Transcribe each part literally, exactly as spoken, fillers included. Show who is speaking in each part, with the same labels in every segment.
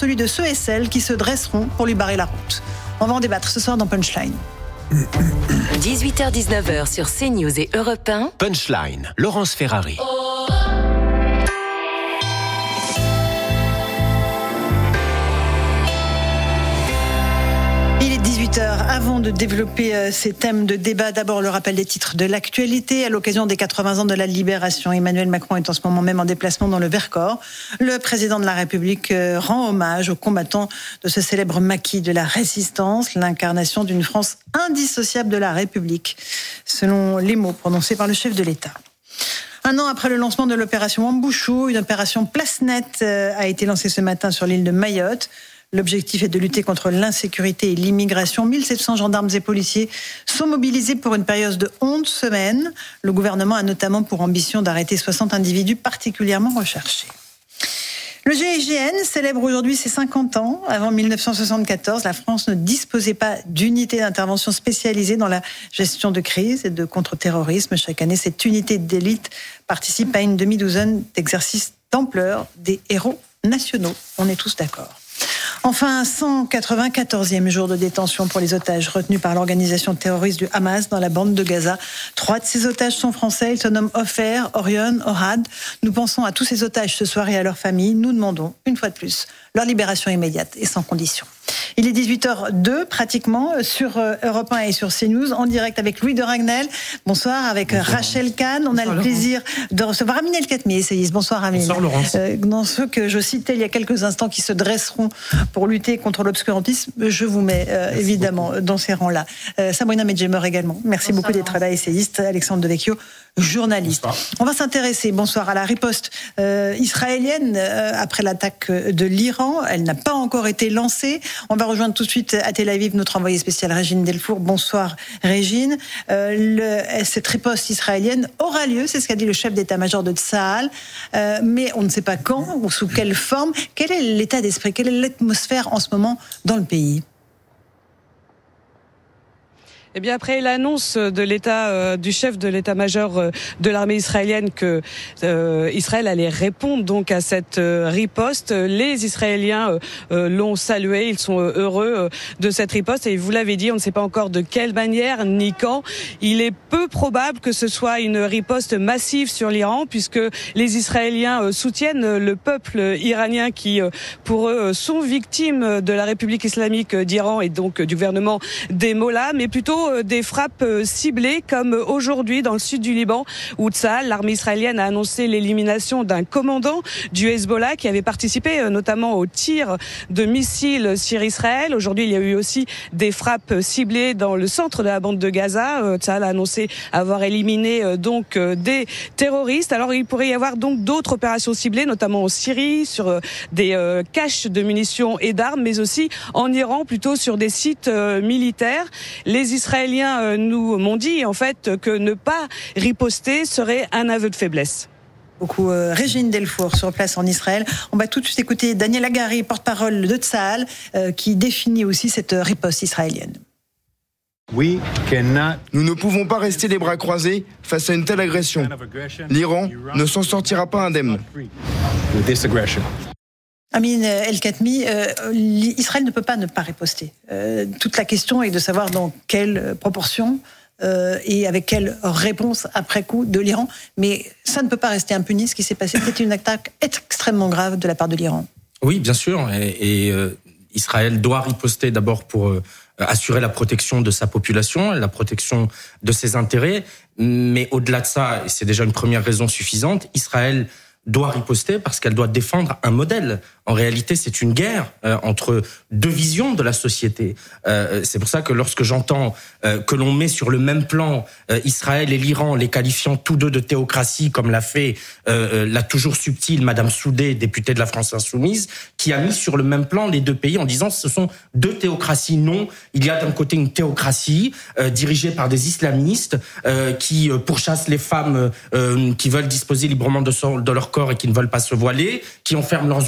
Speaker 1: celui de ceux et celles qui se dresseront pour lui barrer la route. On va en débattre ce soir dans Punchline.
Speaker 2: dix-huit heures dix-neuf heures sur CNews et Europe un.
Speaker 3: Punchline, Laurence Ferrari.
Speaker 1: Il est dix-huit heures. Avant de développer euh, ces thèmes de débat, d'abord le rappel des titres de l'actualité. À l'occasion des quatre-vingts ans de la Libération, Emmanuel Macron est en ce moment même en déplacement dans le Vercors. Le président de la République euh, rend hommage aux combattants de ce célèbre maquis de la résistance, l'incarnation d'une France indissociable de la République, selon les mots prononcés par le chef de l'État. Un an après le lancement de l'opération Wambouchou, une opération Place Nette euh, a été lancée ce matin sur l'île de Mayotte. L'objectif est de lutter contre l'insécurité et l'immigration. mille sept cents gendarmes et policiers sont mobilisés pour une période de onze semaines. Le gouvernement a notamment pour ambition d'arrêter soixante individus particulièrement recherchés. Le G I G N célèbre aujourd'hui ses cinquante ans. Avant mille neuf cent soixante-quatorze, la France ne disposait pas d'unité d'intervention spécialisée dans la gestion de crise et de contre-terrorisme. Chaque année, cette unité d'élite participe à une demi-douzaine d'exercices d'ampleur des héros nationaux. On est tous d'accord. Enfin, cent quatre-vingt-quatorzième jour de détention pour les otages retenus par l'organisation terroriste du Hamas dans la bande de Gaza. Trois de ces otages sont français. Ils se nomment Ofer, Orion, Ohad. Nous pensons à tous ces otages ce soir et à leurs familles. Nous demandons, une fois de plus, leur libération immédiate et sans condition. Il est dix-huit heures deux, pratiquement, sur Europe un et sur CNews, en direct avec Louis de Ragnel. Bonsoir, avec Bonsoir. Rachel Kahn. On Bonsoir, a le plaisir Laurence. de recevoir Amine El-Khatmi, essayiste. Bonsoir, Amine.
Speaker 4: Bonsoir, Laurence.
Speaker 1: Euh, dans ceux que je citais il y a quelques instants, qui se dresseront pour lutter contre l'obscurantisme, je vous mets euh, évidemment beaucoup. dans ces rangs-là. Euh, Sabrina Medjemer également. Merci bonsoir, beaucoup d'être Laurence. là, essayiste. Alexandre Devecchio, journaliste. Bonsoir. On va s'intéresser, bonsoir, à la riposte euh, israélienne euh, après l'attaque de l'Iran. Elle n'a pas encore été lancée. On va rejoindre tout de suite à Tel Aviv notre envoyée spéciale Régine Delfour. Bonsoir Régine. Euh, le, cette riposte israélienne aura lieu, c'est ce qu'a dit le chef d'état-major de Tsahal, euh, mais on ne sait pas quand ou sous quelle forme. Quel est l'état d'esprit, quelle est l'atmosphère en ce moment dans le pays ?
Speaker 5: Eh bien, après l'annonce de l'état euh, du chef de l'état-major euh, de l'armée israélienne que euh, Israël allait répondre donc à cette euh, riposte, les Israéliens euh, euh, l'ont salué. Ils sont euh, heureux euh, de cette riposte et vous l'avez dit, on ne sait pas encore de quelle manière ni quand. Il est peu probable que ce soit une riposte massive sur l'Iran, puisque les Israéliens euh, soutiennent le peuple iranien qui, euh, pour eux, sont victimes de la République islamique d'Iran et donc euh, du gouvernement des Mollahs, mais plutôt des frappes ciblées comme aujourd'hui dans le sud du Liban où Tsahal, l'armée israélienne, a annoncé l'élimination d'un commandant du Hezbollah qui avait participé notamment au tir de missiles sur Israël. Aujourd'hui, il y a eu aussi des frappes ciblées dans le centre de la bande de Gaza. Tsahal a annoncé avoir éliminé donc des terroristes. Alors il pourrait y avoir donc d'autres opérations ciblées, notamment en Syrie, sur des caches de munitions et d'armes, mais aussi en Iran, plutôt sur des sites militaires. Les Israéliens Les Israéliens nous m'ont dit en fait que ne pas riposter serait un aveu de faiblesse.
Speaker 1: Beaucoup euh, Régine Delfour sur place en Israël. On va tout de suite écouter Daniel Hagari, porte-parole de Tsahal, euh, qui définit aussi cette riposte israélienne.
Speaker 6: Nous ne pouvons pas rester les bras croisés face à une telle agression. L'Iran ne s'en sortira pas indemne.
Speaker 1: Amine El-Khatmi, euh, Israël ne peut pas ne pas riposter. Euh, toute la question est de savoir dans quelle proportion euh, et avec quelle réponse après coup de l'Iran. Mais ça ne peut pas rester impuni, ce qui s'est passé. C'était une attaque extrêmement grave de la part de l'Iran.
Speaker 4: Oui, bien sûr. Et, et euh, Israël doit riposter d'abord pour euh, assurer la protection de sa population, la protection de ses intérêts. Mais au-delà de ça, et c'est déjà une première raison suffisante, Israël doit riposter parce qu'elle doit défendre un modèle. En réalité, c'est une guerre euh, entre deux visions de la société. Euh, c'est pour ça que lorsque j'entends euh, que l'on met sur le même plan euh, Israël et l'Iran, les qualifiant tous deux de théocratie, comme l'a fait euh, la toujours subtile Madame Soudé, députée de la France Insoumise, qui a mis sur le même plan les deux pays en disant ce sont deux théocraties. Non, il y a d'un côté une théocratie euh, dirigée par des islamistes euh, qui euh, pourchassent les femmes euh, qui veulent disposer librement de, son, de leur corps et qui ne veulent pas se voiler, qui enferment leurs opposants politiques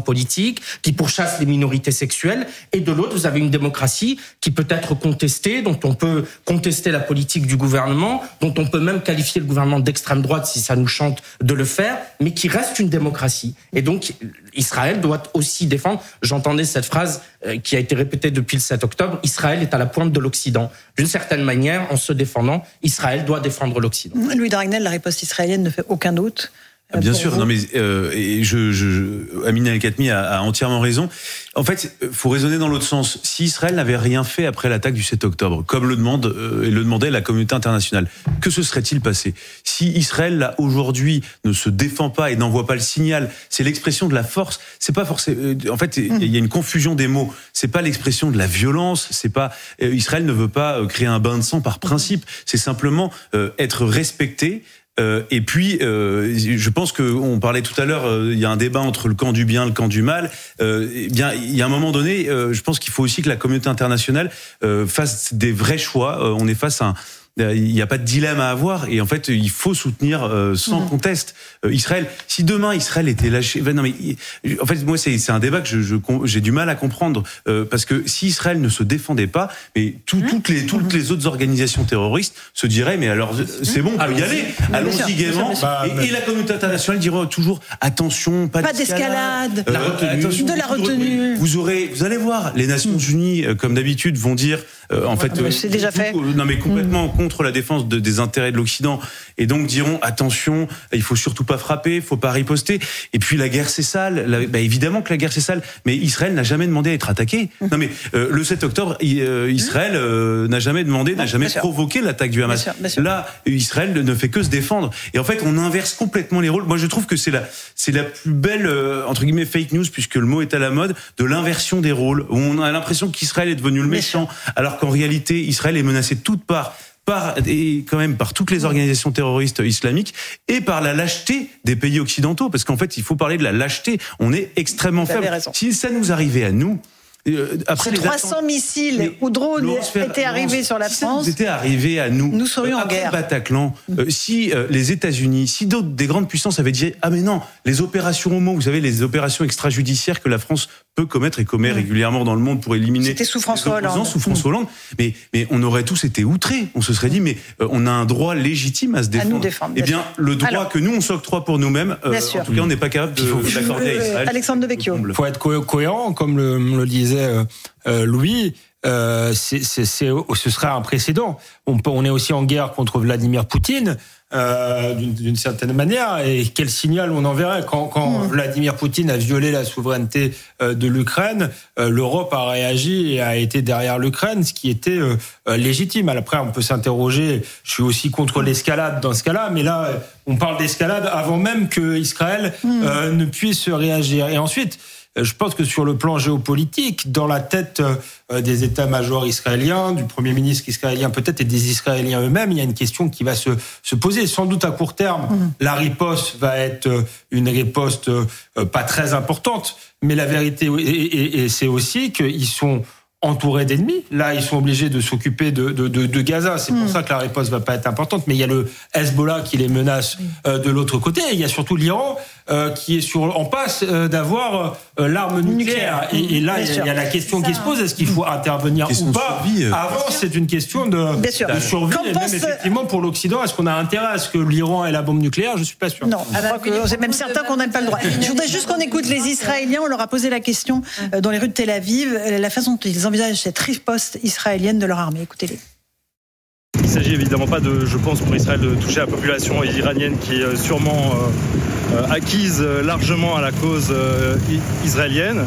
Speaker 4: politique, qui pourchasse les minorités sexuelles, et de l'autre, vous avez une démocratie qui peut être contestée, dont on peut contester la politique du gouvernement, dont on peut même qualifier le gouvernement d'extrême droite si ça nous chante de le faire, mais qui reste une démocratie. Et donc, Israël doit aussi défendre, j'entendais cette phrase qui a été répétée depuis le sept octobre, Israël est à la pointe de l'Occident. D'une certaine manière, en se défendant, Israël doit défendre l'Occident.
Speaker 1: Louis de Ragnel, la riposte israélienne ne fait aucun doute.
Speaker 7: Bien sûr, vous. non mais euh, et je, je, Amina El-Khatmi a, a entièrement raison. En fait, faut raisonner dans l'autre sens. Si Israël n'avait rien fait après l'attaque du sept octobre, comme le demande euh, et le demandait la communauté internationale, que se serait-il passé? Si Israël là aujourd'hui ne se défend pas et n'envoie pas le signal, c'est l'expression de la force. C'est pas forcément. En fait, il mmh. y a une confusion des mots. C'est pas l'expression de la violence. C'est pas euh, Israël ne veut pas créer un bain de sang par principe. C'est simplement euh, être respecté. Euh, et puis, euh, je pense que on parlait tout à l'heure, euh, il y a un débat entre le camp du bien et le camp du mal. Euh, eh bien, il y a un moment donné, euh, je pense qu'il faut aussi que la communauté internationale euh, fasse des vrais choix. Euh, on est face à un il n'y a pas de dilemme à avoir et en fait il faut soutenir euh, sans mmh. conteste euh, Israël. Si demain Israël était lâché, ben non mais en fait moi c'est c'est un débat que je, je j'ai du mal à comprendre euh, parce que si Israël ne se défendait pas, mais tout, mmh. toutes les toutes les autres organisations terroristes se diraient mais alors c'est bon, on peut y aller, allons-y gaiement. Bah, et, et la communauté internationale dirait toujours attention, pas,
Speaker 1: pas d'escalade,
Speaker 7: euh,
Speaker 1: la retenue.
Speaker 7: Attention,
Speaker 1: de la retenue.
Speaker 7: Vous aurez, vous allez voir, les Nations mmh. Unies comme d'habitude vont dire euh, en fait
Speaker 1: euh, c'est déjà fait.
Speaker 7: Non mais complètement mmh. contre la défense de, des intérêts de l'Occident et donc diront attention, il faut surtout pas frapper, il faut pas riposter. Et puis la guerre c'est sale, la, bah, évidemment que la guerre c'est sale, mais Israël n'a jamais demandé à être attaqué. Mmh. Non mais euh, le sept octobre, euh, Israël euh, n'a jamais demandé, n'a jamais provoqué l'attaque du Hamas. Bien sûr, bien sûr. Là, Israël ne fait que se défendre. Et en fait, on inverse complètement les rôles. Moi, je trouve que c'est la c'est la plus belle euh, entre guillemets fake news puisque le mot est à la mode de l'inversion des rôles où on a l'impression qu'Israël est devenu le méchant alors qu'en réalité Israël est menacé de toutes parts par et quand même par toutes les organisations terroristes islamiques et par la lâcheté des pays occidentaux parce qu'en fait il faut parler de la lâcheté, on est extrêmement faible. Si ça nous arrivait à nous Euh, après
Speaker 1: si trois cents attentes, missiles ou drones étaient arrivés sur la
Speaker 7: si
Speaker 1: France,
Speaker 7: ça était arrivé à nous,
Speaker 1: nous serions
Speaker 7: euh,
Speaker 1: en guerre.
Speaker 7: Bataclan, euh, si euh, les États-Unis, si d'autres des grandes puissances avaient dit ah mais non, les opérations homo, vous savez les opérations extrajudiciaires que la France peut commettre et commet mmh. régulièrement dans le monde pour éliminer.
Speaker 1: C'était sous François Hollande.
Speaker 7: Sous François Hollande, mais mais on aurait tous été outrés. On se serait dit mais euh, on a un droit légitime à se défendre.
Speaker 1: À nous défendre.
Speaker 7: Eh bien,
Speaker 1: sûr.
Speaker 7: le droit
Speaker 1: Alors,
Speaker 7: que nous on s'octroie pour nous-mêmes, euh, en tout cas on n'est pas capable de, de l'accorder à Israël.
Speaker 1: Alexandre Devecchio.
Speaker 8: Il faut être co- cohérent, comme le, le disait euh, euh, Louis. Euh, c'est, c'est, c'est, ce serait un précédent. On, peut, on est aussi en guerre contre Vladimir Poutine, euh, d'une, d'une certaine manière. Et quel signal on enverrait quand, quand mmh. Vladimir Poutine a violé la souveraineté euh, de l'Ukraine, euh, l'Europe a réagi et a été derrière l'Ukraine, ce qui était euh, légitime. Après, on peut s'interroger. Je suis aussi contre l'escalade dans ce cas-là, mais là, on parle d'escalade avant même que Israël mmh. euh, ne puisse réagir. Et ensuite, je pense que sur le plan géopolitique, dans la tête des états-majors israéliens, du Premier ministre israélien peut-être et des Israéliens eux-mêmes, il y a une question qui va se, se poser. Sans doute à court terme, mmh. la riposte va être une riposte pas très importante, mais la vérité, et, et, et c'est aussi qu'ils sont entourés d'ennemis. Là, ils sont obligés de s'occuper de, de, de, de Gaza. C'est pour mmh. ça que la riposte va pas être importante. Mais il y a le Hezbollah qui les menace euh, de l'autre côté. Et il y a surtout l'Iran euh, qui est sur, en passe euh, d'avoir euh, l'arme nucléaire. nucléaire. Et, et là, il y, y a la question qui se pose. Est-ce qu'il faut intervenir ou pas survie, euh, Avant, c'est une question de, de survie. Qu'en et pense... même effectivement, pour l'Occident, est-ce qu'on a intérêt à ce que l'Iran ait la bombe nucléaire? Je suis pas sûr.
Speaker 1: Non, je crois que c'est même certain qu'on n'a pas le droit. Je voudrais juste qu'on écoute les Israéliens. On leur a posé la question euh, dans les rues de Tel Aviv, la façon dont ils envisagent cette riposte israélienne de leur armée. Écoutez-les.
Speaker 9: Il ne s'agit évidemment pas, de, je pense, pour Israël de toucher la population iranienne qui est sûrement euh, acquise largement à la cause euh, israélienne,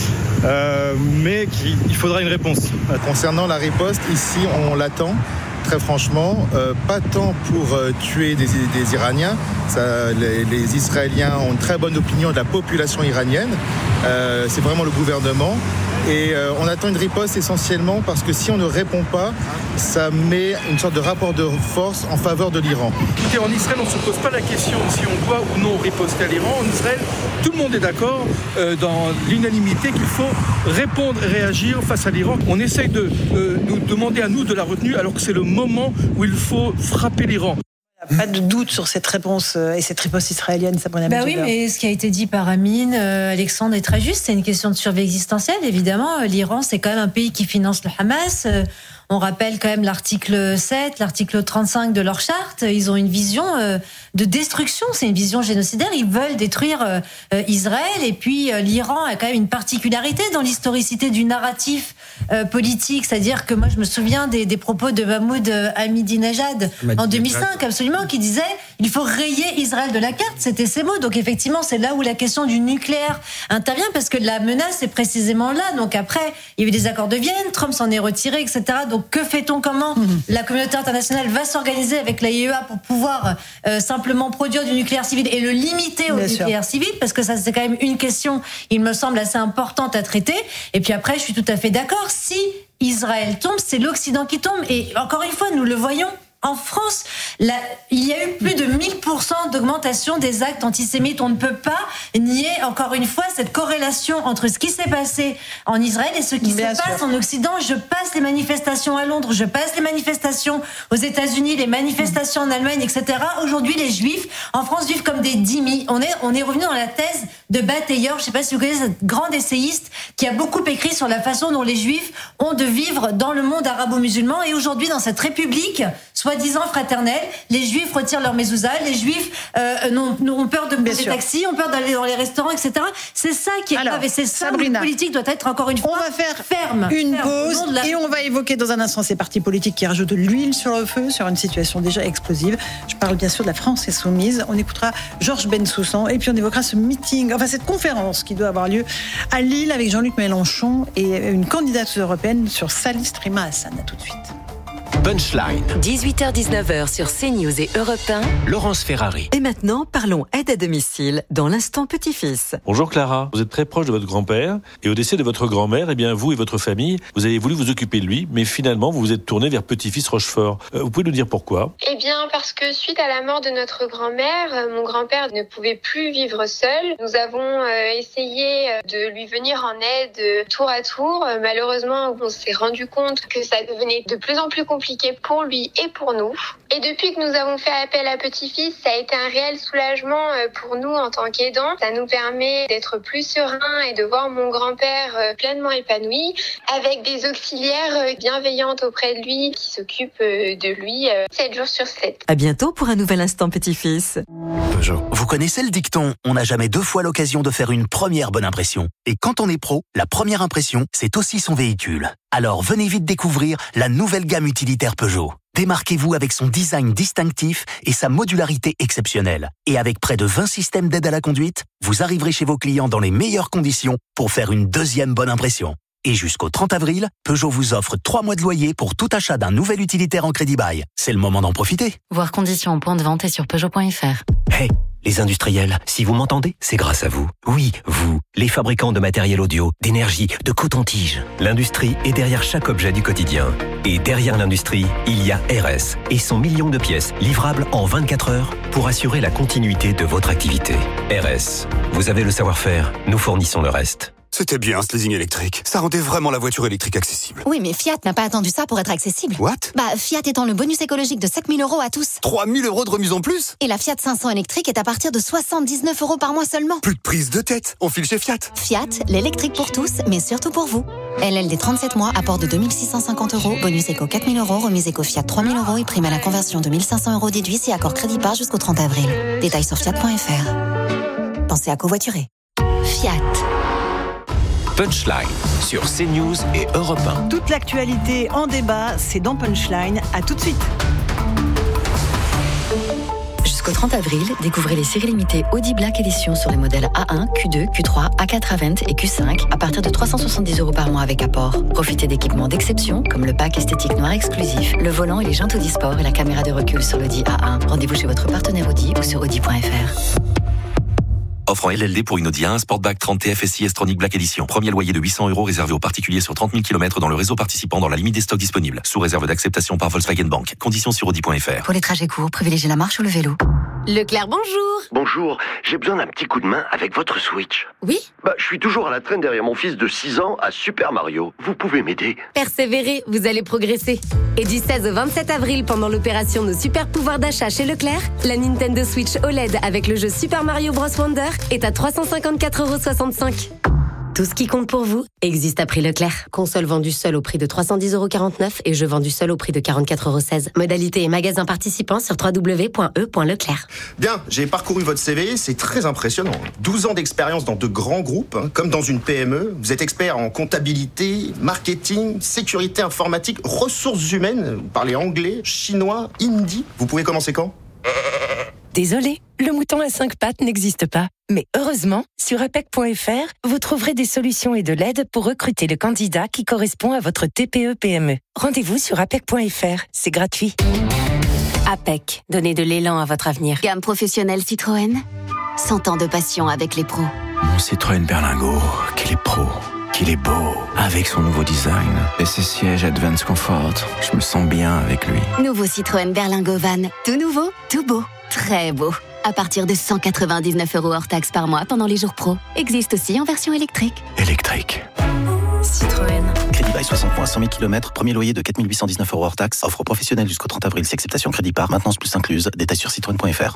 Speaker 9: euh, mais qui, il faudra une réponse.
Speaker 10: Concernant la riposte, ici, on l'attend. Très franchement, euh, pas tant pour euh, tuer des, des Iraniens. Ça, les, les Israéliens ont une très bonne opinion de la population iranienne. Euh, c'est vraiment le gouvernement. Et euh, on attend une riposte essentiellement parce que si on ne répond pas, ça met une sorte de rapport de force en faveur de l'Iran.
Speaker 11: Écoutez, en Israël, on ne se pose pas la question si on doit ou non riposter à l'Iran. En Israël, tout le monde est d'accord euh, dans l'unanimité qu'il faut répondre et réagir face à l'Iran. On essaye de euh, nous demander à nous de la retenue alors que c'est le moment où il faut frapper l'Iran.
Speaker 1: Pas de doute sur cette réponse et cette riposte israélienne, Sabrina
Speaker 12: Bah
Speaker 1: Medjeber.
Speaker 12: oui, mais ce qui a été dit par Amine, euh, Alexandre est très juste. C'est une question de survie existentielle, évidemment. L'Iran, c'est quand même un pays qui finance le Hamas. Euh, on rappelle quand même l'article sept, l'article trente-cinq de leur charte. Ils ont une vision euh, de destruction. C'est une vision génocidaire. Ils veulent détruire euh, euh, Israël. Et puis, euh, l'Iran a quand même une particularité dans l'historicité du narratif euh, politique. C'est-à-dire que moi, je me souviens des, des propos de Mahmoud Ahmadinejad en deux mille cinq, absolument, qui disait il faut rayer Israël de la carte. C'était ces mots. Donc effectivement, c'est là où la question du nucléaire intervient, parce que la menace est précisément là. Donc après, il y a eu des accords de Vienne, Trump s'en est retiré, et cetera. Donc que fait-on? Comment mmh. la communauté internationale va s'organiser avec l'A I E A pour pouvoir euh, simplement produire du nucléaire civil et le limiter au Bien nucléaire sûr. civil? Parce que ça, c'est quand même une question, il me semble, assez importante à traiter. Et puis après, je suis tout à fait d'accord. Si Israël tombe, c'est l'Occident qui tombe. Et encore une fois, nous le voyons. En France, là, il y a eu plus de mille pour cent d'augmentation des actes antisémites. On ne peut pas nier, encore une fois, cette corrélation entre ce qui s'est passé en Israël et ce qui Bien se sûr. passe en Occident. Je passe les manifestations à Londres, je passe les manifestations aux États-Unis, les manifestations en Allemagne, et cetera. Aujourd'hui, les Juifs, en France, vivent comme des dhimmis. On est, on est revenu dans la thèse de Batailleur. Je ne sais pas si vous connaissez cette grande essayiste qui a beaucoup écrit sur la façon dont les Juifs ont de vivre dans le monde arabo-musulman. Et aujourd'hui, dans cette république, soi-disant fraternelle, les Juifs retirent leur mezouza, les Juifs euh, n'ont, ont peur de prendre des taxis, ont peur d'aller dans les restaurants, et cetera. C'est ça qui est Alors, grave, et c'est ça Sabrina, où la politique doit être encore une fois
Speaker 1: on va faire
Speaker 12: ferme.
Speaker 1: Une
Speaker 12: ferme,
Speaker 1: pause la... et on va évoquer dans un instant ces partis politiques qui rajoutent de l'huile sur le feu, sur une situation déjà explosive. Je parle bien sûr de la France insoumise. On écoutera Georges Bensoussan et puis on évoquera ce meeting, enfin cette conférence qui doit avoir lieu à Lille avec Jean-Luc Mélenchon et une candidate européenne sur Salis Rima Hassan. À tout de suite.
Speaker 3: Punchline.
Speaker 2: dix-huit heures dix-neuf heures sur CNews et Europe un.
Speaker 3: Laurence Ferrari.
Speaker 2: Et maintenant, parlons aide à domicile dans l'instant petit-fils.
Speaker 13: Bonjour Clara, vous êtes très proche de votre grand-père et au décès de votre grand-mère, eh bien vous et votre famille, vous avez voulu vous occuper de lui, mais finalement vous vous êtes tourné vers petit-fils Rochefort. Euh, vous pouvez nous dire pourquoi?
Speaker 14: Eh bien parce que suite à la mort de notre grand-mère, mon grand-père ne pouvait plus vivre seul. Nous avons euh, essayé de lui venir en aide euh, tour à tour. Euh, malheureusement, on s'est rendu compte que ça devenait de plus en plus compliqué pour lui et pour nous. Et depuis que nous avons fait appel à Petit-Fils, ça a été un réel soulagement pour nous en tant qu'aidants. Ça nous permet d'être plus sereins et de voir mon grand-père pleinement épanoui, avec des auxiliaires bienveillantes auprès de lui qui s'occupent de lui sept jours sur sept.
Speaker 2: À bientôt pour un nouvel instant Petit-Fils.
Speaker 15: Peugeot. Vous connaissez le dicton « On n'a jamais deux fois l'occasion de faire une première bonne impression ». Et quand on est pro, la première impression, c'est aussi son véhicule. Alors venez vite découvrir la nouvelle gamme utilitaire Peugeot. Démarquez-vous avec son design distinctif et sa modularité exceptionnelle. Et avec près de vingt systèmes d'aide à la conduite, vous arriverez chez vos clients dans les meilleures conditions pour faire une deuxième bonne impression. Et jusqu'au trente avril, Peugeot vous offre trois mois de loyer pour tout achat d'un nouvel utilitaire en crédit bail. C'est le moment d'en profiter.
Speaker 16: Voir conditions en point de vente et sur Peugeot point F R.
Speaker 3: Hey, les industriels, si vous m'entendez, c'est grâce à vous. Oui, vous, les fabricants de matériel audio, d'énergie, de coton-tige. L'industrie est derrière chaque objet du quotidien. Et derrière l'industrie, il y a R S et son million de pièces livrables en vingt-quatre heures pour assurer la continuité de votre activité. R S, vous avez le savoir-faire, nous fournissons le reste.
Speaker 17: C'était bien ce leasing électrique. Ça rendait vraiment la voiture électrique accessible.
Speaker 18: Oui, mais Fiat n'a pas attendu ça pour être accessible.
Speaker 17: What?
Speaker 18: Bah, Fiat étend le bonus écologique de sept mille euros à tous.
Speaker 17: trois mille euros de remise en plus?
Speaker 18: Et la Fiat cinq cents électrique est à partir de soixante-dix-neuf euros par mois seulement.
Speaker 17: Plus de prise de tête. On file chez Fiat.
Speaker 18: Fiat, l'électrique pour tous, mais surtout pour vous. L L D trente-sept mois, apport de deux mille six cent cinquante euros, bonus éco quatre mille euros, remise éco Fiat trois mille euros et prime à la conversion de mille cinq cents euros déduit si accord crédit par jusqu'au trente avril. Détails sur fiat point F R. Pensez à covoiturer. Fiat.
Speaker 3: Punchline sur CNews et Europe un.
Speaker 1: Toute l'actualité en débat, c'est dans Punchline. À tout de suite.
Speaker 16: Jusqu'au trente avril, découvrez les séries limitées Audi Black Edition sur les modèles A un, Q deux, Q trois, A quatre Avant et Q cinq à partir de trois cent soixante-dix euros par mois avec apport. Profitez d'équipements d'exception comme le pack esthétique noir exclusif, le volant et les jantes Audi Sport et la caméra de recul sur l'Audi A un. Rendez-vous chez votre partenaire Audi ou sur audi point F R.
Speaker 3: Offre en L L D pour une Audi A un Sportback trente T F S I S-Tronic Black Edition. Premier loyer de huit cents euros réservé aux particuliers sur trente mille kilomètres dans le réseau participant dans la limite des stocks disponibles. Sous réserve d'acceptation par Volkswagen Bank. Conditions sur audi point f r.
Speaker 18: Pour les trajets courts, privilégiez la marche ou le vélo.
Speaker 19: Leclerc, bonjour.
Speaker 20: Bonjour, j'ai besoin d'un petit coup de main avec votre Switch.
Speaker 19: Oui?
Speaker 20: Bah, je suis toujours à la traîne derrière mon fils de six ans à Super Mario. Vous pouvez m'aider?
Speaker 19: Persévérez, vous allez progresser. Et du seize au vingt-sept avril, pendant l'opération Nos Super Pouvoirs d'achat chez Leclerc, la Nintendo Switch O L E D avec le jeu Super Mario Bros Wonder est à trois cent cinquante-quatre euros soixante-cinq. Tout ce qui compte pour vous existe à prix Leclerc. Console vendue seule au prix de trois cent dix euros quarante-neuf et jeu vendu seul au prix de quarante-quatre euros seize. Modalité et magasin participants sur w w w point e point leclerc.
Speaker 21: Bien, j'ai parcouru votre C V, c'est très impressionnant. douze ans d'expérience dans de grands groupes, hein, comme dans une P M E. Vous êtes expert en comptabilité, marketing, sécurité informatique, ressources humaines. Vous parlez anglais, chinois, hindi. Vous pouvez commencer quand?
Speaker 22: Désolé, le mouton à cinq pattes n'existe pas. Mais heureusement, sur apec point f r, vous trouverez des solutions et de l'aide pour recruter le candidat qui correspond à votre T P E P M E. Rendez-vous sur apec point f r, c'est gratuit.
Speaker 19: APEC, donnez de l'élan à votre avenir.
Speaker 18: Gamme professionnelle Citroën, cent ans de passion avec les pros.
Speaker 23: Mon Citroën Berlingo, qu'il est pro, qu'il est beau. Avec son nouveau design et ses sièges Advance Comfort, je me sens bien avec lui.
Speaker 18: Nouveau Citroën Berlingo Van, tout nouveau, tout beau, très beau. À partir de cent quatre-vingt-dix-neuf euros hors taxe par mois pendant les jours pro. Existe aussi en version électrique.
Speaker 23: Électrique.
Speaker 18: Citroën.
Speaker 24: Crédit bail soixante points à cent mille kilomètres. Premier loyer de quatre mille huit cent dix-neuf euros hors taxe. Offre professionnelle jusqu'au trente avril. Si acceptation crédit par. Maintenance plus incluse. Détails sur citroën point f r.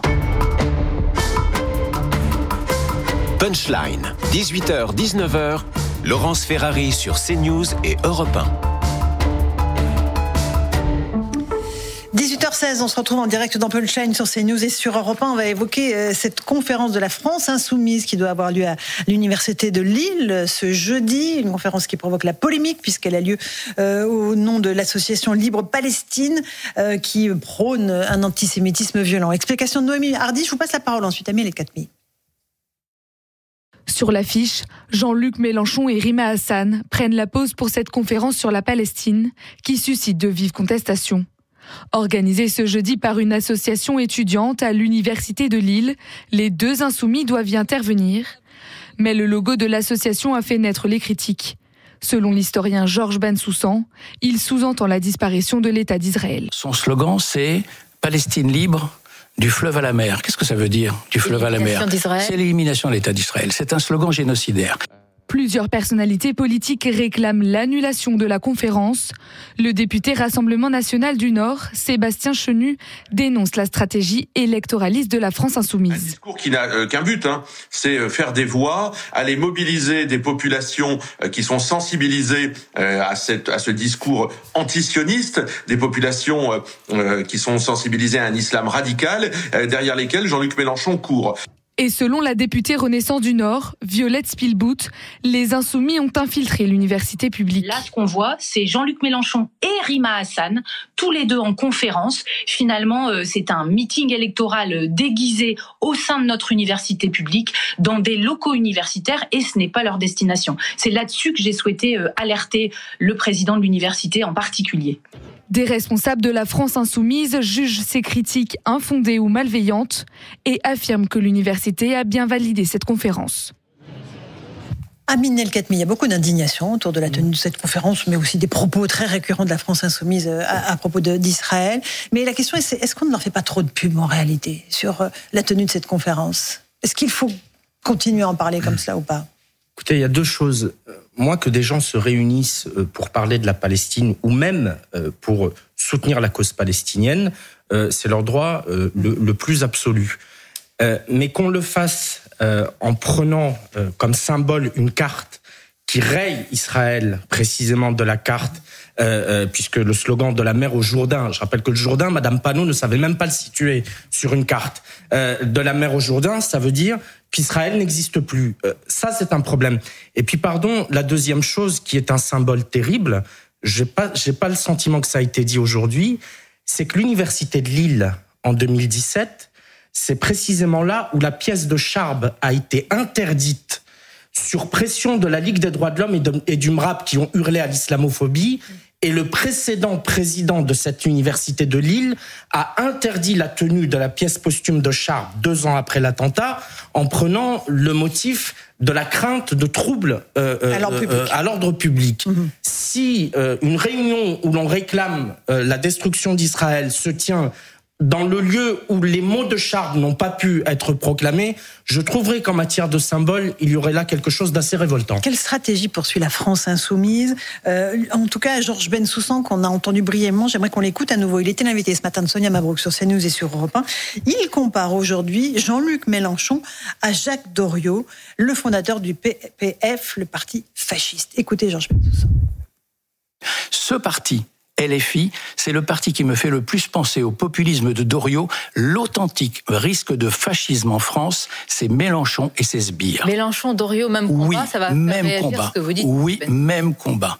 Speaker 25: Punchline. dix-huit heures dix-neuf heures. Laurence Ferrari sur CNews et Europe un.
Speaker 1: dix-huit heures seize, on se retrouve en direct dans Punchline sur CNews et sur Europe un. On va évoquer euh, cette conférence de la France insoumise qui doit avoir lieu à l'université de Lille ce jeudi. Une conférence qui provoque la polémique puisqu'elle a lieu euh, au nom de l'association Libre Palestine euh, qui prône un antisémitisme violent. Explication de Noémie Hardy. Je vous passe la parole ensuite à Amélie Katmi.
Speaker 26: Sur l'affiche, Jean-Luc Mélenchon et Rima Hassan prennent la pause pour cette conférence sur la Palestine qui suscite de vives contestations. Organisée ce jeudi par une association étudiante à l'université de Lille, les deux insoumis doivent y intervenir. Mais le logo de l'association a fait naître les critiques. Selon l'historien Georges Bensoussan, il sous-entend la disparition de l'État d'Israël.
Speaker 27: Son slogan, c'est « Palestine libre ». Du fleuve à la mer. Qu'est-ce que ça veut dire, du fleuve à la mer? C'est l'élimination de l'État d'Israël. C'est un slogan génocidaire.
Speaker 26: Plusieurs personnalités politiques réclament l'annulation de la conférence. Le député Rassemblement National du Nord, Sébastien Chenu, dénonce la stratégie électoraliste de la France insoumise.
Speaker 28: Un discours qui n'a euh, qu'un but, hein, c'est faire des voix, aller mobiliser des populations euh, qui sont sensibilisées euh, à, cette, à ce discours antisioniste, des populations euh, euh, qui sont sensibilisées à un islam radical, euh, derrière lesquelles Jean-Luc Mélenchon court.
Speaker 26: Et selon la députée Renaissance du Nord, Violette Spielbout, les insoumis ont infiltré l'université publique.
Speaker 29: Là, ce qu'on voit, c'est Jean-Luc Mélenchon et Rima Hassan, tous les deux en conférence. Finalement, c'est un meeting électoral déguisé au sein de notre université publique, dans des locaux universitaires, et ce n'est pas leur destination. C'est là-dessus que j'ai souhaité alerter le président de l'université en particulier.
Speaker 26: Des responsables de la France insoumise jugent ces critiques infondées ou malveillantes et affirment que l'université a bien validé cette conférence.
Speaker 1: Amine El Khatmi, il y a beaucoup d'indignation autour de la tenue de cette conférence, mais aussi des propos très récurrents de la France insoumise à, à propos de, d'Israël. Mais la question est, est-ce qu'on ne leur fait pas trop de pub en réalité sur la tenue de cette conférence? Est-ce qu'il faut continuer à en parler comme cela ou pas?
Speaker 4: Écoutez, il y a deux choses. Moi, que des gens se réunissent pour parler de la Palestine ou même pour soutenir la cause palestinienne, c'est leur droit le, le plus absolu. Mais qu'on le fasse en prenant comme symbole une carte qui raye Israël précisément de la carte, euh, euh, puisque le slogan de la mer au Jourdain, je rappelle que le Jourdain, Madame Panot ne savait même pas le situer sur une carte, euh, de la mer au Jourdain, ça veut dire qu'Israël n'existe plus. Euh, ça, c'est un problème. Et puis, pardon, la deuxième chose qui est un symbole terrible, j'ai pas, j'ai pas le sentiment que ça a été dit aujourd'hui, c'est que l'université de Lille, en deux mille dix-sept, c'est précisément là où la pièce de Charb a été interdite sur pression de la Ligue des droits de l'homme et, de, et du M R A P qui ont hurlé à l'islamophobie, Et le précédent président de cette université de Lille a interdit la tenue de la pièce posthume de Charb deux ans après l'attentat en prenant le motif de la crainte de troubles euh, euh, euh, à l'ordre public. Mmh. Si euh, une réunion où l'on réclame euh, la destruction d'Israël se tient dans le lieu où les mots de Charb n'ont pas pu être proclamés, je trouverais qu'en matière de symbole, il y aurait là quelque chose d'assez révoltant.
Speaker 1: Quelle stratégie poursuit la France insoumise ? euh, En tout cas, Georges Bensoussan, qu'on a entendu brièvement, j'aimerais qu'on l'écoute à nouveau. Il était l'invité ce matin de Sonia Mabrouk sur CNews et sur Europe un. Il compare aujourd'hui Jean-Luc Mélenchon à Jacques Doriot, le fondateur du P P F, le parti fasciste. Écoutez Georges Bensoussan.
Speaker 27: Ce parti, L F I, c'est le parti qui me fait le plus penser au populisme de Doriot. L'authentique risque de fascisme en France, c'est Mélenchon et ses sbires.
Speaker 5: Mélenchon, Doriot, même combat,
Speaker 27: oui,
Speaker 5: ça va faire
Speaker 27: même
Speaker 5: réagir
Speaker 27: combat.
Speaker 5: Ce que vous dites.
Speaker 27: Oui, même combat.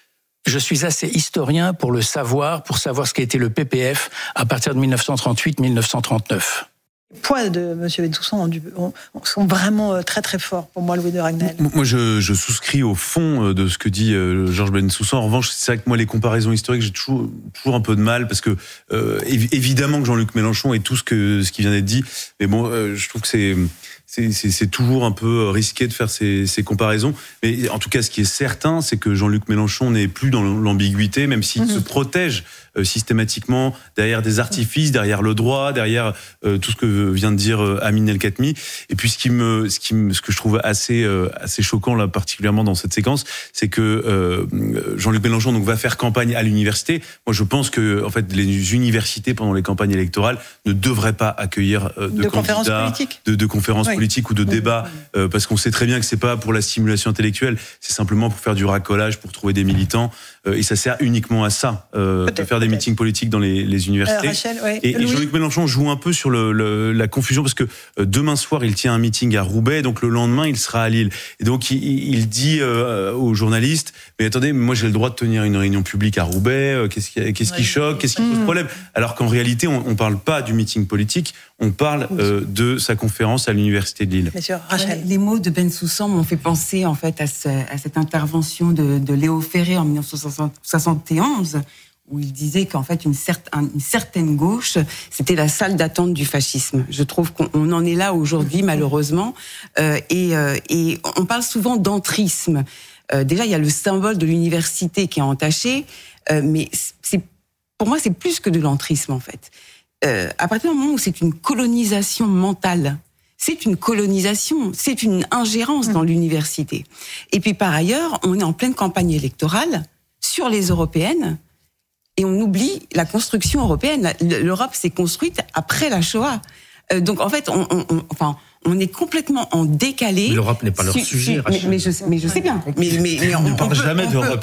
Speaker 27: Je suis assez historien pour le savoir, pour savoir ce qu'a été le P P F à partir de dix-neuf cent trente-huit dix-neuf cent trente-neuf.
Speaker 1: Les poids de M. Bensoussan sont vraiment très très forts pour moi, Louis de Ragnel.
Speaker 6: Moi, je, je souscris au fond de ce que dit euh, Georges Bensoussan. En revanche, c'est vrai que moi, les comparaisons historiques, j'ai toujours, toujours un peu de mal parce que euh, évidemment que Jean-Luc Mélenchon est tout ce que ce qui vient d'être dit, mais bon, euh, je trouve que c'est C'est, c'est, c'est toujours un peu risqué de faire ces, ces comparaisons. Mais en tout cas, ce qui est certain, c'est que Jean-Luc Mélenchon n'est plus dans l'ambiguïté, même s'il mmh. se protège euh, systématiquement derrière des artifices, derrière le droit, derrière euh, tout ce que vient de dire euh, Amine El Khatmi. Et puis, ce qui me, ce qui me, ce que je trouve assez, euh, assez choquant là, particulièrement dans cette séquence, c'est que euh, Jean-Luc Mélenchon donc va faire campagne à l'université. Moi, je pense que en fait, les universités pendant les campagnes électorales ne devraient pas accueillir euh, de,
Speaker 1: de
Speaker 6: candidats,
Speaker 1: conférences politiques.
Speaker 6: de, de conférences
Speaker 1: oui.
Speaker 6: politique ou de débat, euh, parce qu'on sait très bien que c'est pas pour la stimulation intellectuelle, c'est simplement pour faire du racolage, pour trouver des militants, euh, et ça sert uniquement à ça, euh, de faire des meetings politiques dans les, les universités.
Speaker 1: Euh, Rachel, ouais.
Speaker 6: Et, et Jean-Luc Mélenchon joue un peu sur le, le, la confusion, parce que euh, demain soir, il tient un meeting à Roubaix, donc le lendemain, il sera à Lille. Et donc, il, il dit euh, aux journalistes, mais attendez, moi j'ai le droit de tenir une réunion publique à Roubaix, euh, qu'est-ce qui, qu'est-ce qui ouais. choque, qu'est-ce qui pose problème ? Alors qu'en réalité, on ne parle pas du meeting politique, on parle euh, de sa conférence à l'université de Lille.
Speaker 1: Bien sûr, Rachel.
Speaker 7: Les mots de Bensoussan m'ont fait penser en fait à, ce, à cette intervention de, de Léo Ferré en dix-neuf cent soixante et onze, où il disait qu'en fait une, certes, une certaine gauche, c'était la salle d'attente du fascisme. Je trouve qu'on en est là aujourd'hui, malheureusement, euh, et, euh, et on parle souvent d'entrisme. Euh, déjà, il y a le symbole de l'université qui est entaché, euh, mais c'est, pour moi, c'est plus que de l'entrisme en fait. Euh, à partir du moment où c'est une colonisation mentale, c'est une colonisation, c'est une ingérence dans l'université. Et puis par ailleurs, on est en pleine campagne électorale sur les européennes et on oublie la construction européenne. L'Europe s'est construite après la Shoah. Euh, donc en fait, on, on, on, enfin, on est complètement en décalé.
Speaker 4: Mais l'Europe n'est pas leur su, sujet.
Speaker 7: Mais, mais, je, mais je sais bien. Mais, mais, mais on ne parle
Speaker 6: jamais d'Europe.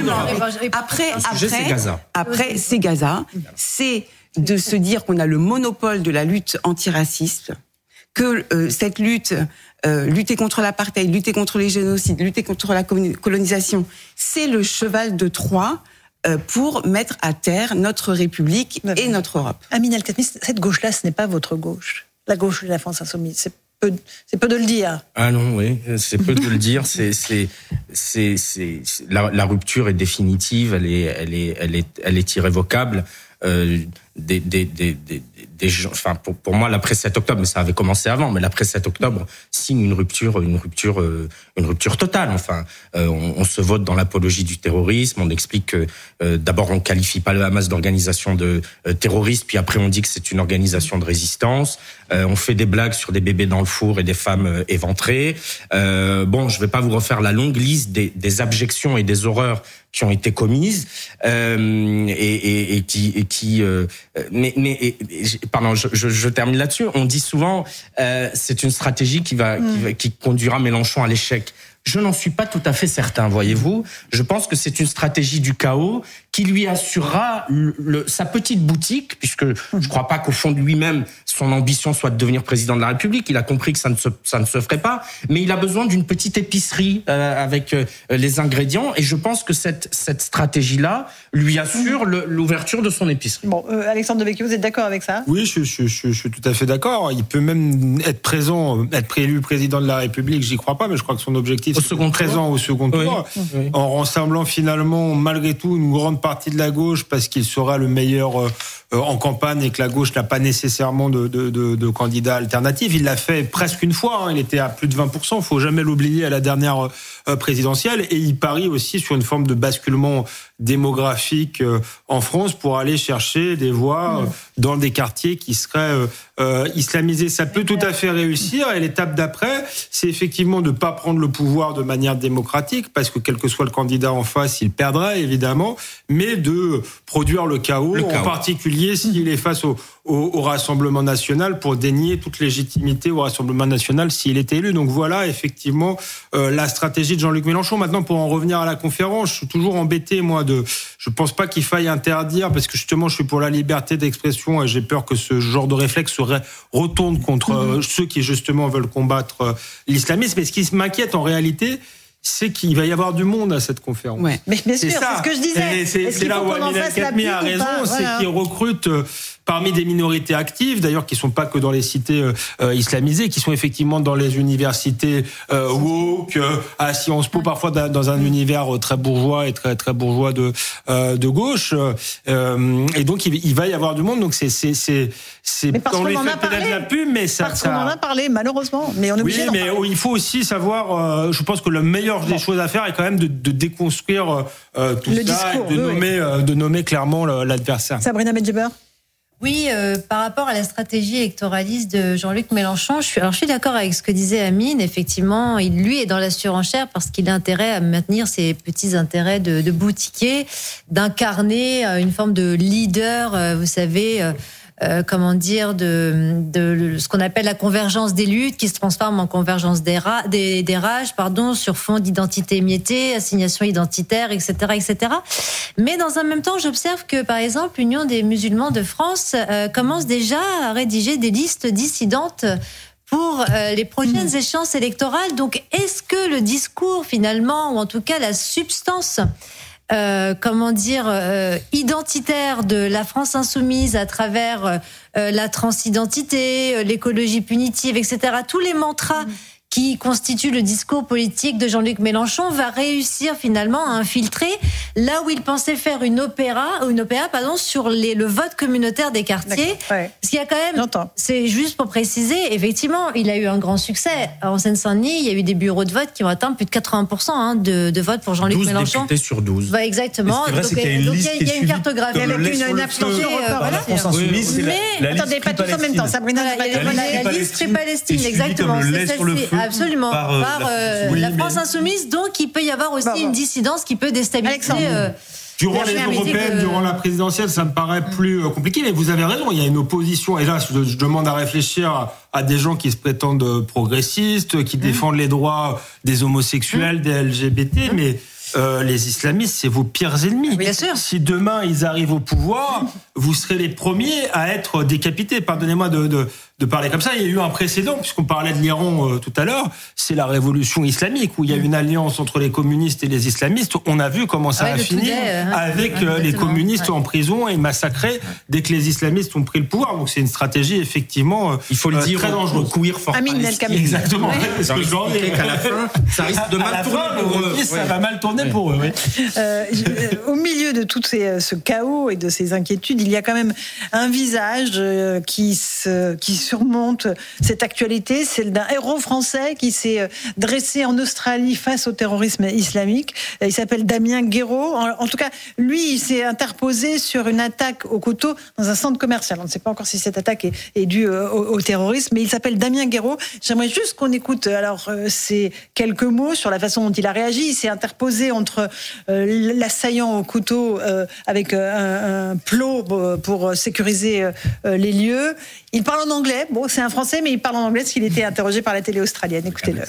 Speaker 7: Après, après, c'est Gaza. Après, c'est Gaza. C'est de se dire qu'on a le monopole de la lutte antiraciste, que euh, cette lutte, euh, lutter contre l'apartheid, lutter contre les génocides, lutter contre la colonisation, c'est le cheval de Troie euh, pour mettre à terre notre République et notre Europe.
Speaker 1: Amine El Khatmi, cette gauche-là, ce n'est pas votre gauche. La gauche de la France insoumise, c'est peu, c'est peu de le dire.
Speaker 4: Ah non, oui, c'est peu de le dire. C'est, c'est, c'est, c'est, c'est la, la rupture est définitive, elle est, elle est, elle est, elle est irrévocable. Euh, des, des, des, des, des gens, enfin pour, pour moi l'après sept octobre, mais ça avait commencé avant, mais l'après sept octobre signe une rupture, une rupture, euh, une rupture totale. Enfin, euh, on, on se vote dans l'apologie du terrorisme, on explique que euh, d'abord on qualifie pas le Hamas d'organisation de euh, terroriste, puis après on dit que c'est une organisation de résistance. Euh, on fait des blagues sur des bébés dans le four et des femmes euh, éventrées. Euh, bon, je vais pas vous refaire la longue liste des, des abjections et des horreurs qui ont été commises euh, et, et, et qui, et qui euh, mais, mais et, et, pardon, je, je, je termine là-dessus. On dit souvent euh, c'est une stratégie qui va, mmh. qui va qui conduira Mélenchon à l'échec. Je n'en suis pas tout à fait certain, voyez-vous. Je pense que c'est une stratégie du chaos qui lui assurera le, le, sa petite boutique, puisque je ne crois pas qu'au fond de lui-même, son ambition soit de devenir président de la République. Il a compris que ça ne se, ça ne se ferait pas, mais il a besoin d'une petite épicerie euh, avec euh, les ingrédients, et je pense que cette, cette stratégie-là lui assure le, l'ouverture de son épicerie.
Speaker 1: Bon, euh, Alexandre Devecchio, vous êtes d'accord avec ça ?
Speaker 8: Oui, je, je, je, je suis tout à fait d'accord. Il peut même être présent, être préélu président de la République, j'y crois pas, mais je crois que son objectif,
Speaker 2: au second présent au second tour, oui. Oui. en rassemblant finalement malgré tout une grande partie de la gauche parce qu'il sera le meilleur euh, en campagne et que la gauche n'a pas nécessairement de, de, de, de candidat alternatif. Il l'a fait presque une fois, hein. Il était à plus de vingt pour cent, il ne faut jamais l'oublier, à la dernière euh, présidentielle, et il parie aussi sur une forme de basculement démographique euh, en France pour aller chercher des voix euh, dans des quartiers qui seraient euh, euh, islamisés. Ça peut tout à fait réussir, et l'étape d'après, c'est effectivement de ne pas prendre le pouvoir de manière démocratique, parce que quel que soit le candidat en face, il perdrait évidemment, mais de produire le chaos, le chaos. En particulier s'il est face au, au, au Rassemblement national, pour dénier toute légitimité au Rassemblement national s'il était élu. Donc voilà effectivement euh, la stratégie de Jean-Luc Mélenchon. Maintenant, pour en revenir à la conférence, je suis toujours embêté, moi, de. Je pense pas qu'il faille interdire, parce que justement, je suis pour la liberté d'expression et j'ai peur que ce genre de réflexe se retourne contre euh, ceux qui justement veulent combattre euh, l'islamisme. Mais ce qui m'inquiète en réalité, c'est qu'il va y avoir du monde à cette conférence.
Speaker 1: Ouais. Mais bien sûr,
Speaker 2: c'est,
Speaker 1: c'est ce que je disais.
Speaker 2: Et c'est, c'est là où Amine El-Khatmi a raison, c'est voilà. qu'il recrute euh, parmi des minorités actives, d'ailleurs qui ne sont pas que dans les cités euh, islamisées, qui sont effectivement dans les universités euh, woke, euh, à Sciences Po, parfois dans un univers très bourgeois et très très bourgeois de euh, de gauche. Euh, et donc il, il va y avoir du monde. Donc c'est c'est c'est c'est
Speaker 1: mais parce
Speaker 2: on
Speaker 1: qu'on
Speaker 2: les
Speaker 1: en
Speaker 2: fait
Speaker 1: a parlé.
Speaker 2: La pub, mais ça,
Speaker 1: parce
Speaker 2: ça...
Speaker 1: qu'on en a parlé malheureusement. Mais on est obligé.
Speaker 2: Oui, mais
Speaker 1: parler.
Speaker 2: il faut aussi savoir. Euh, je pense que le meilleur des choses à faire est quand même de, de déconstruire euh, tout
Speaker 1: le
Speaker 2: ça,
Speaker 1: discours,
Speaker 2: et de
Speaker 1: oui,
Speaker 2: nommer,
Speaker 1: oui.
Speaker 2: euh, de nommer clairement l'adversaire.
Speaker 1: Sabrina Medjeber.
Speaker 5: Oui, euh, par rapport à la stratégie électoraliste de Jean-Luc Mélenchon, je suis, alors je suis d'accord avec ce que disait Amine. Effectivement, il lui est dans la surenchère parce qu'il a intérêt à maintenir ses petits intérêts de, de boutiquier, d'incarner une forme de leader, euh, vous savez. Euh, Euh, comment dire, de, de ce qu'on appelle la convergence des luttes, qui se transforme en convergence des, ra- des, des rages, pardon, sur fond d'identité émiettée, assignation identitaire, et cetera, et cetera. Mais dans un même temps, j'observe que, par exemple, l'Union des musulmans de France euh, commence déjà à rédiger des listes dissidentes pour euh, les prochaines mmh. échéances électorales. Donc, est-ce que le discours, finalement, ou en tout cas la substance Euh, comment dire, euh, identitaire de la France insoumise à travers euh, la transidentité, euh, l'écologie punitive, et cetera, tous les mantras mmh. qui constituent le discours politique de Jean-Luc Mélenchon va réussir finalement à infiltrer là où il pensait faire une opéra, une opéra pardon, sur les, le vote communautaire des quartiers. Ouais. Parce qu'il y a quand même, J'entends. c'est juste pour préciser, effectivement, il a eu un grand succès. En Seine-Saint-Denis, il y a eu des bureaux de vote qui ont atteint plus de quatre-vingts pour cent hein, de, de vote pour Jean-Luc
Speaker 4: douze
Speaker 5: Mélenchon.
Speaker 4: députés sur douze.
Speaker 5: Ouais, exactement.
Speaker 6: Vrai,
Speaker 5: donc
Speaker 6: il y a une,
Speaker 5: donc,
Speaker 6: liste
Speaker 5: il y a une cartographie
Speaker 1: avec une, une abstention.
Speaker 5: Euh, voilà.
Speaker 6: La France insoumise, c'est
Speaker 5: Mais,
Speaker 6: la, la
Speaker 1: attendez, pas tous en même temps. Sabrina,
Speaker 5: la liste pré-Palestine, exactement.
Speaker 6: C'est
Speaker 5: celle-ci, absolument.
Speaker 6: Par, euh,
Speaker 5: par euh,
Speaker 6: oui,
Speaker 5: la France
Speaker 6: mais...
Speaker 5: insoumise, donc il peut y avoir aussi bah, une dissidence qui peut déstabiliser. Euh,
Speaker 2: durant les européennes, de... durant la présidentielle, ça me paraît plus compliqué, mais vous avez raison, il y a une opposition, et là je, je demande à réfléchir à, à des gens qui se prétendent progressistes, qui mmh. défendent les droits des homosexuels, mmh. des L G B T, mmh. mais euh, les islamistes, c'est vos pires ennemis.
Speaker 5: Bien sûr.
Speaker 2: Si demain ils arrivent au pouvoir, vous serez les premiers à être décapités. Pardonnez-moi de, de, de parler comme ça. Il y a eu un précédent, puisqu'on parlait de l'Iran euh, tout à l'heure, c'est la révolution islamique, où il y a eu une alliance entre les communistes et les islamistes. On a vu comment ça ouais, a fini day, hein, avec ouais, les communistes ouais. en prison et massacrés dès que les islamistes ont pris le pouvoir. Donc c'est une stratégie effectivement euh,
Speaker 4: il faut le dire,
Speaker 2: très dangereuse.
Speaker 4: Courir fort.
Speaker 1: Amine El-Khatmi.
Speaker 2: Exactement.
Speaker 1: Ouais.
Speaker 2: Parce que j'en ai
Speaker 4: qu'à la fin, ça risque de mal tourner pour eux.
Speaker 2: Ça va mal tourner pour eux. Oui.
Speaker 1: Euh, au milieu de tout ces, ce chaos et de ces inquiétudes, il y a quand même un visage euh, qui, se, qui surmonte cette actualité, celle d'un héros français qui s'est dressé en Australie face au terrorisme islamique. Il s'appelle Damien Guéraud. En, en tout cas, lui, il s'est interposé sur une attaque au couteau dans un centre commercial. On ne sait pas encore si cette attaque est, est due au, au terrorisme, mais il s'appelle Damien Guéraud. J'aimerais juste qu'on écoute alors euh, ces quelques mots sur la façon dont il a réagi. Il s'est interposé entre euh, l'assaillant au couteau euh, avec euh, un, un plot pour sécuriser euh, les lieux. Il parle en anglais. Bon, c'est un Français, mais il parle en anglais parce qu'il était interrogé par la télé australienne. Écoutez-le.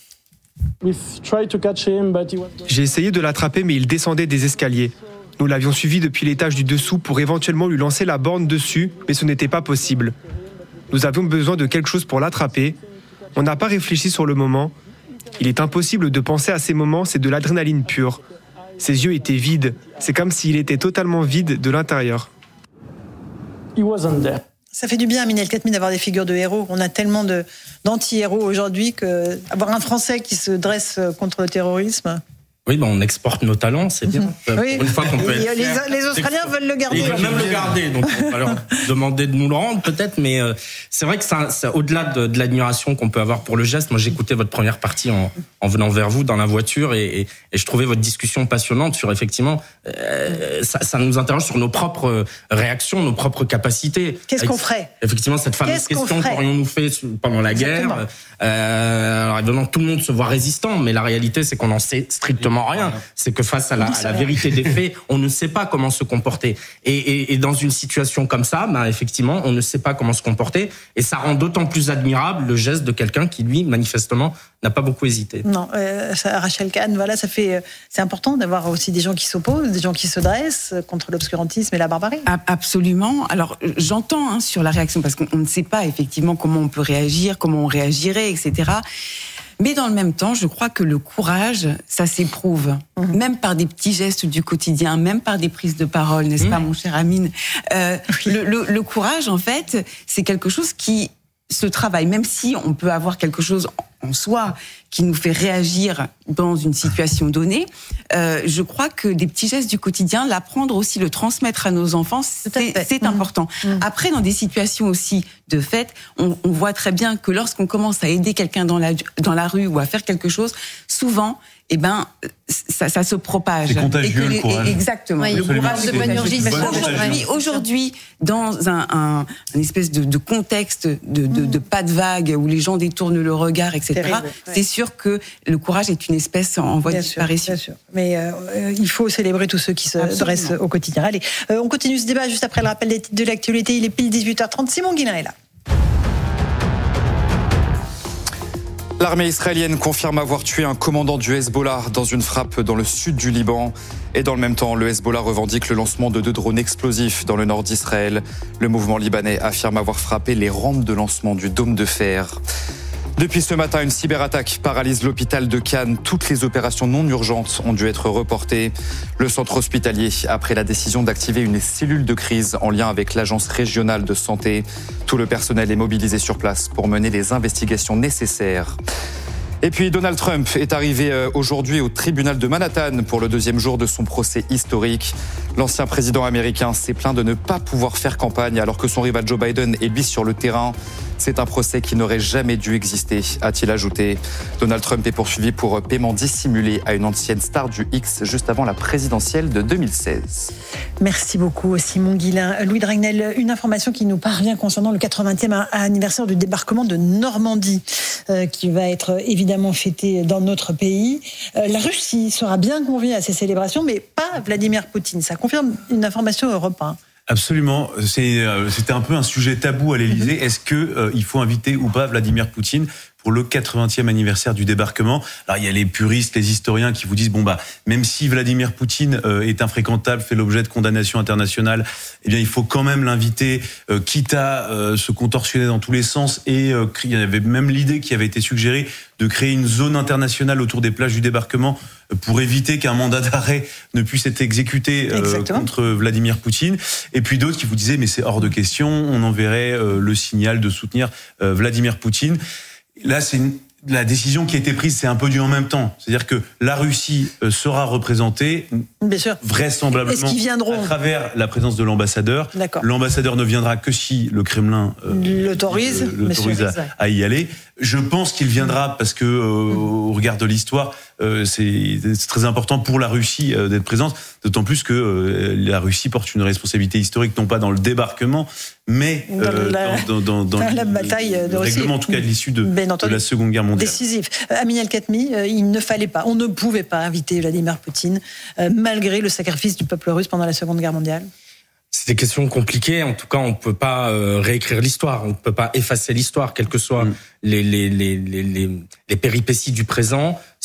Speaker 8: J'ai essayé de l'attraper, mais il descendait des escaliers. Nous l'avions suivi depuis l'étage du dessous pour éventuellement lui lancer la borne dessus, mais ce n'était pas possible. Nous avions besoin de quelque chose pour l'attraper. On n'a pas réfléchi sur le moment. Il est impossible de penser à ces moments, c'est de l'adrénaline pure. Ses yeux étaient vides. C'est comme s'il était totalement vide de l'intérieur.
Speaker 1: Ça fait du bien, Aminé El-Khatmi, d'avoir des figures de héros. On a tellement de, d'anti-héros aujourd'hui que avoir un Français qui se dresse contre le terrorisme...
Speaker 4: Oui, ben on exporte nos talents, c'est bien.
Speaker 1: Oui.
Speaker 4: Pour une fois qu'on peut
Speaker 1: les,
Speaker 4: être fier,
Speaker 1: les Australiens veulent le garder.
Speaker 4: Ils veulent même le garder, donc on va leur demander de nous le rendre peut-être, mais euh, c'est vrai que ça, ça, au-delà de, de l'admiration qu'on peut avoir pour le geste, moi j'écoutais votre première partie en, en venant vers vous dans la voiture et, et, et je trouvais votre discussion passionnante sur effectivement, euh, ça, ça nous interroge sur nos propres réactions, nos propres capacités.
Speaker 1: Qu'est-ce qu'on ferait ?
Speaker 4: Effectivement, cette fameuse
Speaker 1: Qu'est-ce
Speaker 4: question qu'aurions-nous fait pendant la
Speaker 1: Exactement.
Speaker 4: guerre. Euh, alors évidemment, tout le monde se voit résistant, mais la réalité c'est qu'on n'en sait strictement rien. C'est que face à la, à la vérité des faits, on ne sait pas comment se comporter. Et, et, et dans une situation comme ça, ben effectivement, on ne sait pas comment se comporter. Et ça rend d'autant plus admirable le geste de quelqu'un qui, lui, manifestement, n'a pas beaucoup hésité.
Speaker 1: Non, euh, ça, Rachel Kahn, voilà, ça fait, c'est important d'avoir aussi des gens qui s'opposent, des gens qui se dressent contre l'obscurantisme et la barbarie.
Speaker 7: Absolument. Alors, j'entends hein, sur la réaction, parce qu'on ne sait pas effectivement comment on peut réagir, comment on réagirait, et cetera. Mais dans le même temps, je crois que le courage, ça s'éprouve, mmh. même par des petits gestes du quotidien, même par des prises de parole, n'est-ce mmh. pas, mon cher Amine ? euh, oui. le, le, le courage, en fait, c'est quelque chose qui se travaille, même si on peut avoir quelque chose en soi qui nous fait réagir dans une situation donnée. Euh, je crois que des petits gestes du quotidien, l'apprendre aussi, le transmettre à nos enfants, c'est, c'est mmh. important. Mmh. Après, dans des situations aussi de fait, on, on voit très bien que lorsqu'on commence à aider quelqu'un dans la, dans la rue ou à faire quelque chose, souvent, eh ben, ça, ça se propage.
Speaker 6: C'est contagieux, et que les, le courage.
Speaker 7: Exactement.
Speaker 5: Oui, le courage de Panurgis.
Speaker 7: Aujourd'hui, aujourd'hui, dans un, un, un espèce de, de contexte de, de, de pas de vague où les gens détournent le regard, et cetera, terrible, ouais. c'est sûr que le courage est une espèce en voie de disparition.
Speaker 1: Bien sûr. Mais euh, il faut célébrer tous ceux qui se Absolument. dressent au quotidien. Allez, euh, on continue ce débat juste après le rappel des titres de l'actualité. Il est pile dix-huit heures trente. Simon Guillain est là.
Speaker 9: L'armée israélienne confirme avoir tué un commandant du Hezbollah dans une frappe dans le sud du Liban. Et dans le même temps, le Hezbollah revendique le lancement de deux drones explosifs dans le nord d'Israël. Le mouvement libanais affirme avoir frappé les rampes de lancement du dôme de fer. Depuis ce matin, une cyberattaque paralyse l'hôpital de Cannes. Toutes les opérations non urgentes ont dû être reportées. Le centre hospitalier a pris la décision d'activer une cellule de crise en lien avec l'agence régionale de santé. Tout le personnel est mobilisé sur place pour mener les investigations nécessaires. Et puis Donald Trump est arrivé aujourd'hui au tribunal de Manhattan pour le deuxième jour de son procès historique. L'ancien président américain s'est plaint de ne pas pouvoir faire campagne alors que son rival Joe Biden est lui sur le terrain. C'est un procès qui n'aurait jamais dû exister, a-t-il ajouté. Donald Trump est poursuivi pour paiement dissimulé à une ancienne star du X juste avant la présidentielle de deux mille seize.
Speaker 1: Merci beaucoup Simon Guillain. Louis Dragnel, une information qui nous parvient concernant le quatre-vingtième anniversaire du débarquement de Normandie, euh, qui va être évidemment fêté dans notre pays. Euh, la Russie sera bien conviée à ces célébrations, mais pas Vladimir Poutine. Ça confirme une information Europe un.
Speaker 6: Absolument. C'est, euh, c'était un peu un sujet tabou à l'Élysée. Est-ce que euh, il faut inviter ou pas Vladimir Poutine pour le quatre-vingtième anniversaire du débarquement? Alors il y a les puristes, les historiens qui vous disent bon bah même si Vladimir Poutine euh, est infréquentable, fait l'objet de condamnations internationales, eh bien il faut quand même l'inviter, euh, quitte à euh, se contorsionner dans tous les sens. Et euh, il y avait même l'idée qui avait été suggérée de créer une zone internationale autour des plages du débarquement pour éviter qu'un mandat d'arrêt ne puisse être exécuté euh, contre Vladimir Poutine. Et puis d'autres qui vous disaient mais c'est hors de question, on enverrait euh, le signal de soutenir euh, Vladimir Poutine. Là, c'est une, la décision qui a été prise, c'est un peu du en même temps. C'est-à-dire que la Russie euh, sera représentée,
Speaker 1: bien sûr,
Speaker 6: vraisemblablement
Speaker 1: Est-ce qu'ils viendront
Speaker 6: à travers la présence de l'ambassadeur.
Speaker 1: D'accord.
Speaker 6: L'ambassadeur ne viendra que si le Kremlin euh,
Speaker 1: l'autorise,
Speaker 6: euh, l'autorise à, à y aller. Je pense qu'il viendra parce que, euh, mmh. au regard de l'histoire, euh, c'est, c'est très important pour la Russie euh, d'être présente. D'autant plus que euh, la Russie porte une responsabilité historique, non pas dans le débarquement, mais euh, dans, la, dans, dans, dans, dans
Speaker 1: la bataille de
Speaker 6: le
Speaker 1: Russie.
Speaker 6: règlement, en tout cas, de l'issue de, de la Seconde Guerre mondiale.
Speaker 1: Décisif. Euh, Aminé El-Khatmi, euh, il ne fallait pas, on ne pouvait pas inviter Vladimir Poutine, euh, malgré le sacrifice du peuple russe pendant la Seconde Guerre mondiale.
Speaker 4: C'est des questions compliquées. En tout cas, on ne peut pas euh, réécrire l'histoire. On ne peut pas effacer l'histoire, quelles que soient mmh. les, les, les, les, les, les péripéties du présent.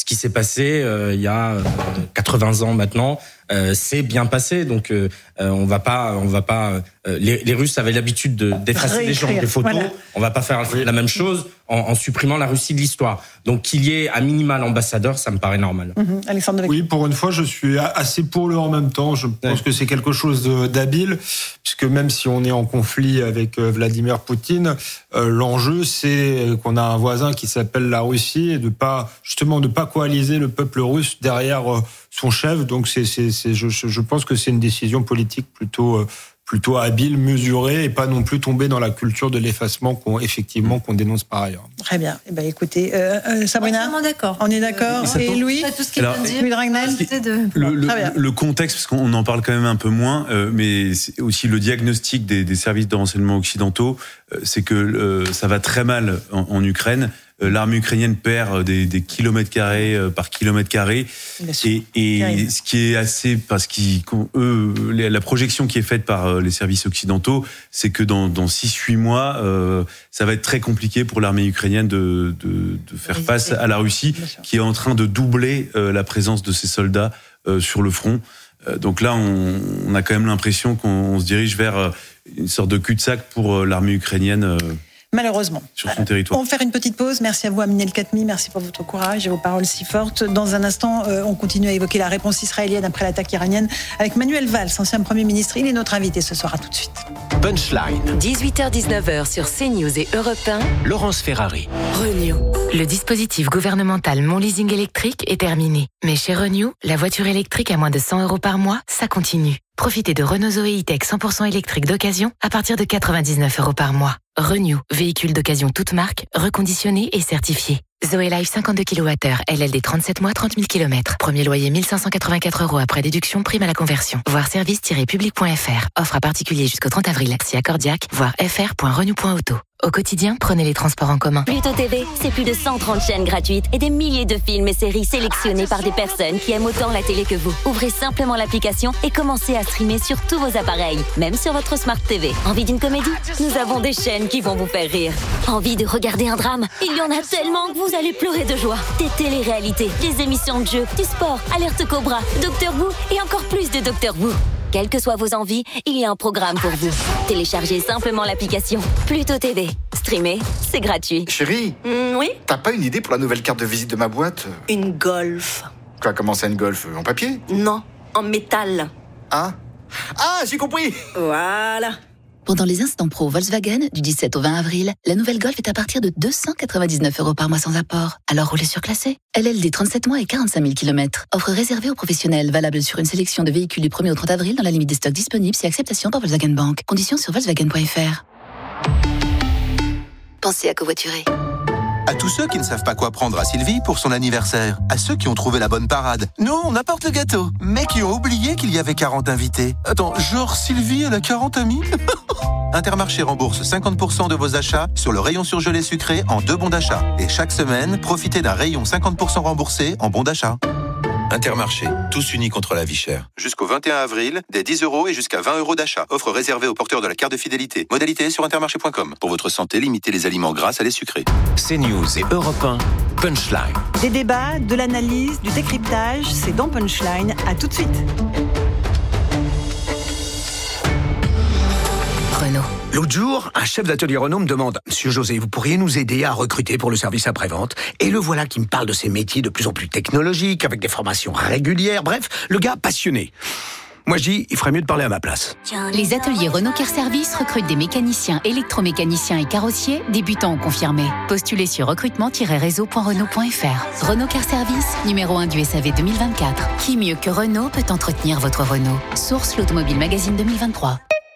Speaker 4: ce qui s'est passé euh, il y a euh, quatre-vingts ans maintenant, euh, c'est bien passé. Donc euh, on va pas, on va pas. Euh, les, les Russes avaient l'habitude de, d'effacer les gens des photos. Voilà. On va pas faire la même chose en, en supprimant la Russie de l'histoire. Donc qu'il y ait à minima l'ambassadeur, ça me paraît normal.
Speaker 1: Mmh, Alexandre.
Speaker 2: Oui, pour une fois, je suis assez pour le en même temps. Je pense ouais. que c'est quelque chose d'habile, puisque même si on est en conflit avec Vladimir Poutine, euh, l'enjeu c'est qu'on a un voisin qui s'appelle la Russie et de pas justement de pas coaliser le peuple russe derrière euh, son chef. Donc c'est, c'est, c'est je, je pense que c'est une décision politique plutôt euh, plutôt habile, mesurée, et pas non plus tomber dans la culture de l'effacement qu'on effectivement qu'on dénonce par ailleurs.
Speaker 1: Très bien. Eh ben écoutez, euh, euh, Sabrina,
Speaker 5: on est d'accord.
Speaker 1: On est d'accord.
Speaker 5: Euh,
Speaker 1: et
Speaker 5: et
Speaker 1: Louis,
Speaker 5: tout ce qu'il vient de dire. Louis
Speaker 1: Dragnel,
Speaker 5: de...
Speaker 6: le, le, le contexte, parce qu'on en parle quand même un peu moins, euh, mais c'est aussi le diagnostic des, des services de renseignement occidentaux, euh, c'est que euh, ça va très mal en, en Ukraine. L'armée ukrainienne perd des, des kilomètres carrés par kilomètre carré, et, et ce qui est assez, parce qu'ils, eux, la projection qui est faite par les services occidentaux, c'est que dans, dans six huit mois, euh, ça va être très compliqué pour l'armée ukrainienne de, de, de faire face à la Russie, qui est en train de doubler euh, la présence de ses soldats euh, sur le front. Euh, donc là, on, on a quand même l'impression qu'on se dirige vers une sorte de cul-de-sac pour l'armée ukrainienne. Euh,
Speaker 1: Malheureusement.
Speaker 6: Sur son territoire.
Speaker 1: On va faire une petite pause. Merci à vous, Aminé El Khatmi. Merci pour votre courage et vos paroles si fortes. Dans un instant, euh, on continue à évoquer la réponse israélienne après l'attaque iranienne avec Manuel Valls, ancien Premier ministre. Il est notre invité ce soir. À tout de suite.
Speaker 25: Punchline.
Speaker 22: dix-huit heures dix-neuf heures sur CNews et Europe un.
Speaker 25: Laurence Ferrari.
Speaker 22: Renew. Le dispositif gouvernemental Mon Leasing électrique est terminé. Mais chez Renew, la voiture électrique à moins de cent euros par mois, ça continue. Profitez de Renault Zoé E-Tech cent pour cent électrique d'occasion à partir de quatre-vingt-dix-neuf euros par mois. Renew, véhicule d'occasion toute marque, reconditionné et certifié. Zoé Life cinquante-deux kilowattheures, L L D trente-sept mois, trente mille kilomètres. Premier loyer mille cinq cent quatre-vingt-quatre euros après déduction, prime à la conversion. Voir service tiret public point f r. Offre à particulier jusqu'au trente avril. Si accordiaque, voir f r point renew point auto. Au quotidien, prenez les transports en commun.
Speaker 3: Pluto T V, c'est plus de cent trente chaînes gratuites et des milliers de films et séries sélectionnés par des personnes qui aiment autant la télé que vous. Ouvrez simplement l'application et commencez à streamer sur tous vos appareils, même sur votre Smart T V. Envie d'une comédie? Nous avons des chaînes qui vont vous faire rire. Envie de regarder un drame? Il y en a tellement que vous allez pleurer de joie. Des téléréalités, des émissions de jeux, du sport, Alerte Cobra, Docteur Who et encore plus de Docteur Who. Quelles que soient vos envies, il y a un programme pour vous. Téléchargez simplement l'application Pluto T V. Streamer, c'est gratuit.
Speaker 10: Chérie,
Speaker 3: mmh, oui.
Speaker 10: T'as pas une idée pour la nouvelle carte de visite de ma boîte?
Speaker 3: Une Golf.
Speaker 10: Quoi, comment ça, une Golf? En papier?
Speaker 3: Non, en métal.
Speaker 10: Ah Ah, j'ai compris.
Speaker 3: Voilà.
Speaker 11: Pendant les instants pro Volkswagen, du dix-sept au vingt avril, la nouvelle Golf est à partir de deux cent quatre-vingt-dix-neuf euros par mois sans apport. Alors roulez surclassé. L L D trente-sept mois et quarante-cinq mille kilomètres. Offre réservée aux professionnels, valable sur une sélection de véhicules du premier au trente avril dans la limite des stocks disponibles si acceptation par Volkswagen Bank. Conditions sur volkswagen point f r. Pensez à covoiturer.
Speaker 12: À tous ceux qui ne savent pas quoi prendre à Sylvie pour son anniversaire. À ceux qui ont trouvé la bonne parade. Nous, on apporte le gâteau. Mais qui ont oublié qu'il y avait quarante invités. Attends, genre Sylvie, elle a quarante amis? Intermarché rembourse cinquante pour cent de vos achats sur le rayon surgelé sucré en deux bons d'achat. Et chaque semaine, profitez d'un rayon cinquante pour cent remboursé en bons d'achat. Intermarché, tous unis contre la vie chère. Jusqu'au vingt et un avril, des dix euros et jusqu'à vingt euros d'achat. Offre réservée aux porteurs de la carte de fidélité. Modalité sur intermarché point com. Pour votre santé, limitez les aliments gras à les sucrés.
Speaker 25: CNews et Europe un, Punchline.
Speaker 1: Des débats, de l'analyse, du décryptage, c'est dans Punchline. À tout de suite.
Speaker 13: Renault. L'autre jour, un chef d'atelier Renault me demande « Monsieur José, vous pourriez nous aider à recruter pour le service après-vente ?» Et le voilà qui me parle de ces métiers de plus en plus technologiques, avec des formations régulières, bref, le gars passionné. Moi je dis, il ferait mieux de parler à ma place.
Speaker 22: Les ateliers Renault Car Service recrutent des mécaniciens, électromécaniciens et carrossiers, débutants ou confirmés. Postulez sur recrutement tiret réseau point renault point f r. Renault Car Service, numéro un du S A V deux mille vingt-quatre. Qui mieux que Renault peut entretenir votre Renault? Source l'Automobile Magazine deux mille vingt-trois.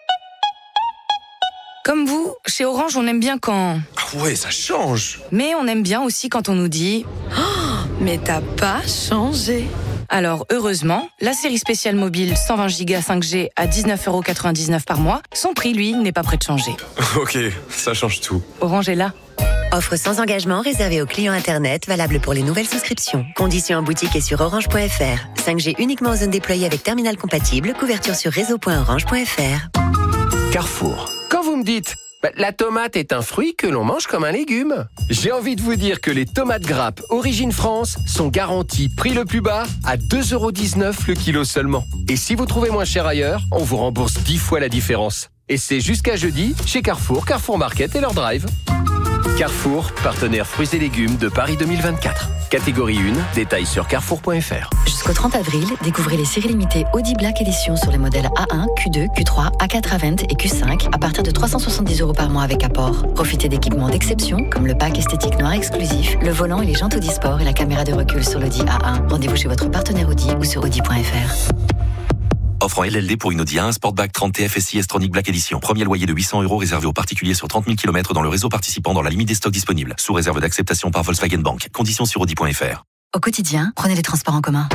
Speaker 14: Comme vous, chez Orange, on aime bien quand...
Speaker 13: Ah ouais, ça change.
Speaker 14: Mais on aime bien aussi quand on nous dit oh, « Mais t'as pas changé !» Alors, heureusement, la série spéciale mobile cent vingt giga cinq G à dix-neuf euros quatre-vingt-dix-neuf par mois, son prix, lui, n'est pas prêt de changer.
Speaker 13: Ok, ça change tout.
Speaker 14: Orange est là.
Speaker 15: Offre sans engagement réservée aux clients Internet, valable pour les nouvelles souscriptions. Conditions en boutique et sur orange point f r. cinq G uniquement en zone déployée avec terminal compatible. Couverture sur réseau point orange point f r.
Speaker 13: Carrefour.
Speaker 16: Quand vous me dites Bah, la tomate est un fruit que l'on mange comme un légume. J'ai envie de vous dire que les tomates grappes Origine France sont garanties prix le plus bas à deux euros dix-neuf le kilo seulement. Et si vous trouvez moins cher ailleurs, on vous rembourse dix fois la différence. Et c'est jusqu'à jeudi chez Carrefour, Carrefour Market et leur drive. Carrefour, partenaire fruits et légumes de Paris deux mille vingt-quatre. Catégorie un, détails sur carrefour point f r.
Speaker 17: Jusqu'au trente avril, découvrez les séries limitées Audi Black Edition sur les modèles A un, Q deux, Q trois, A quatre Avent et Q cinq à partir de trois cent soixante-dix euros par mois avec apport. Profitez d'équipements d'exception comme le pack esthétique noir exclusif, le volant et les jantes Audi Sport et la caméra de recul sur l'Audi A un. Rendez-vous chez votre partenaire Audi ou sur audi point f r.
Speaker 18: Offre en L L D pour une Audi A un Sportback trente T F S I S-Tronic Black Edition. Premier loyer de huit cents euros réservé aux particuliers sur trente mille kilomètres dans le réseau participant dans la limite des stocks disponibles. Sous réserve d'acceptation par Volkswagen Bank. Conditions sur audi point f r.
Speaker 17: Au quotidien, prenez les transports en commun.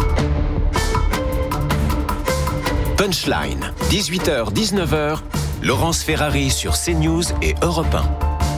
Speaker 25: Punchline, dix-huit heures dix-neuf heures, Laurence Ferrari sur CNews et Europe un.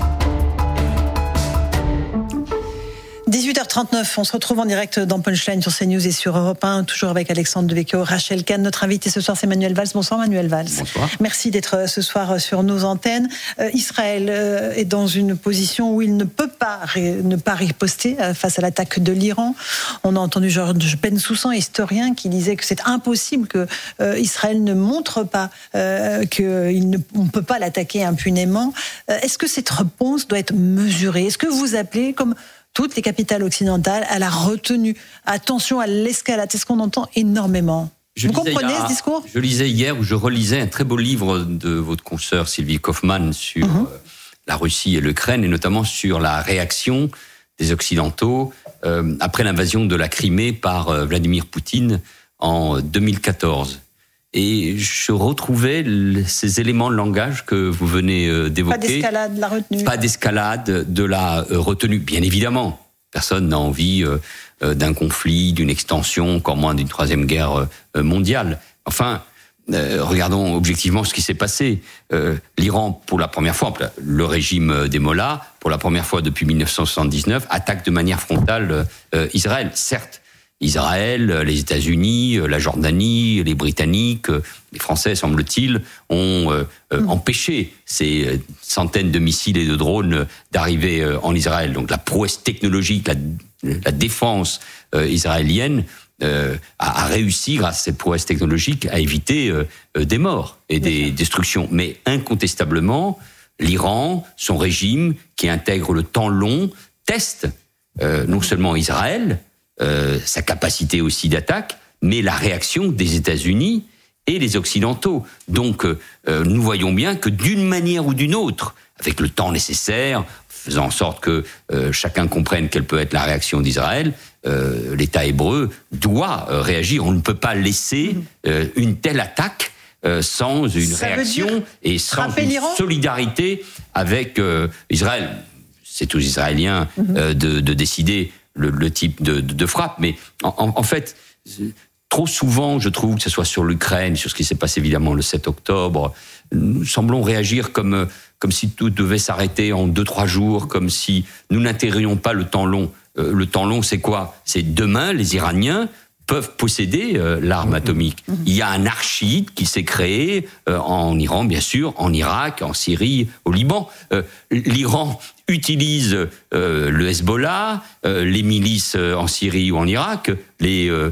Speaker 1: dix-huit heures trente-neuf, on se retrouve en direct dans Punchline sur CNews et sur Europe un, toujours avec Alexandre Devecchio, Rachel Kahn. Notre invité ce soir, c'est Manuel Valls. Bonsoir Manuel Valls.
Speaker 19: Bonsoir.
Speaker 1: Merci d'être ce soir sur nos antennes. Euh, Israël euh, est dans une position où il ne peut pas ré, ne pas riposter euh, face à l'attaque de l'Iran. On a entendu Georges Bensoussan, historien, qui disait que c'est impossible que euh, Israël ne montre pas euh, qu'on ne peut pas l'attaquer impunément. Euh, est-ce que cette réponse doit être mesurée? Est-ce que vous appelez, comme toutes les capitales occidentales, à la retenue, attention à l'escalade? C'est ce qu'on entend énormément.
Speaker 19: Je
Speaker 1: Vous comprenez
Speaker 19: hier,
Speaker 1: ce discours?
Speaker 19: Je lisais hier, où je relisais un très beau livre de votre consoeur Sylvie Kaufmann sur mm-hmm. euh, la Russie et l'Ukraine, et notamment sur la réaction des Occidentaux euh, après l'invasion de la Crimée par euh, Vladimir Poutine en deux mille quatorze. Et je retrouvais ces éléments de langage que vous venez d'évoquer.
Speaker 1: Pas d'escalade, de la retenue.
Speaker 19: Pas d'escalade, de la retenue. Bien évidemment, personne n'a envie d'un conflit, d'une extension, encore moins d'une troisième guerre mondiale. Enfin, euh, regardons objectivement ce qui s'est passé. Euh, L'Iran, pour la première fois, le régime des Mollahs, pour la première fois depuis mille neuf cent soixante-dix-neuf, attaque de manière frontale euh, Israël. Certes, Israël, les États-Unis, la Jordanie, les Britanniques, les Français, semble-t-il, ont euh, mmh. empêché ces centaines de missiles et de drones d'arriver euh, en Israël. Donc la prouesse technologique, la, la défense euh, israélienne euh, a, a réussi, grâce à cette prouesse technologique, à éviter euh, des morts et des destructions. Mais incontestablement, l'Iran, son régime, qui intègre le temps long, teste euh, non seulement Israël, Euh, sa capacité aussi d'attaque, mais la réaction des États-Unis et les Occidentaux. Donc, euh, nous voyons bien que d'une manière ou d'une autre, avec le temps nécessaire, faisant en sorte que euh, chacun comprenne quelle peut être la réaction d'Israël, euh, l'État hébreu doit euh, réagir. On ne peut pas laisser euh, une telle attaque euh, sans une
Speaker 1: Ça
Speaker 19: réaction et sans une
Speaker 1: l'Iran
Speaker 19: solidarité avec euh, Israël. C'est aux Israéliens euh, de, de décider Le, le type de, de, de frappe, mais en, en, en fait, trop souvent, je trouve, que ce soit sur l'Ukraine, sur ce qui s'est passé évidemment le sept octobre, nous semblons réagir comme, comme si tout devait s'arrêter en deux, trois jours, comme si nous n'intégrions pas le temps long. Euh, le temps long, c'est quoi? C'est demain, les Iraniens peuvent posséder euh, l'arme atomique. Il y a un archiide qui s'est créé euh, en Iran, bien sûr, en Irak, en Syrie, au Liban. Euh, L'Iran utilise euh, le Hezbollah, euh, les milices euh, en Syrie ou en Irak, les euh,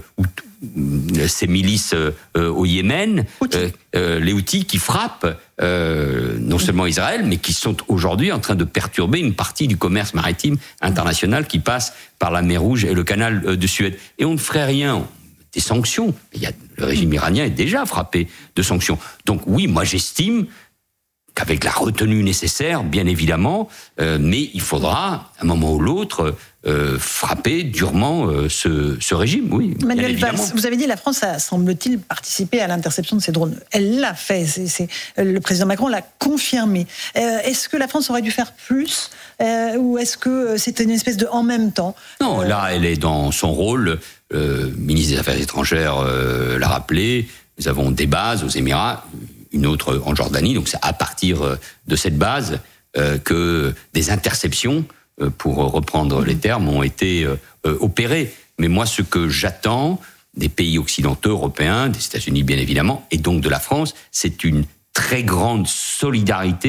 Speaker 19: ces milices euh, au Yémen, euh, euh, les Houthis qui frappent euh, non seulement Israël, mais qui sont aujourd'hui en train de perturber une partie du commerce maritime international qui passe par la mer Rouge et le canal de Suez. Et on ne ferait rien. Des sanctions. Il y a, le régime iranien est déjà frappé de sanctions. Donc oui, moi j'estime qu'avec la retenue nécessaire, bien évidemment, euh, mais il faudra, à un moment ou l'autre, euh, frapper durement euh, ce, ce régime, oui.
Speaker 1: Manuel Valls, vous avez dit la France a, semble-t-il, participé à l'interception de ces drones. Elle l'a fait, c'est, c'est, le président Macron l'a confirmé. Euh, est-ce que la France aurait dû faire plus euh, ou est-ce que c'était une espèce de en même temps?
Speaker 19: Non, euh... là, elle est dans son rôle. Le ministre des Affaires étrangères euh, l'a rappelé. Nous avons des bases aux Émirats, une autre en Jordanie. Donc c'est à partir de cette base euh, que des interceptions, euh, pour reprendre les termes, ont été euh, opérées. Mais moi, ce que j'attends des pays occidentaux, européens, des États-Unis bien évidemment, et donc de la France, c'est une très grande solidarité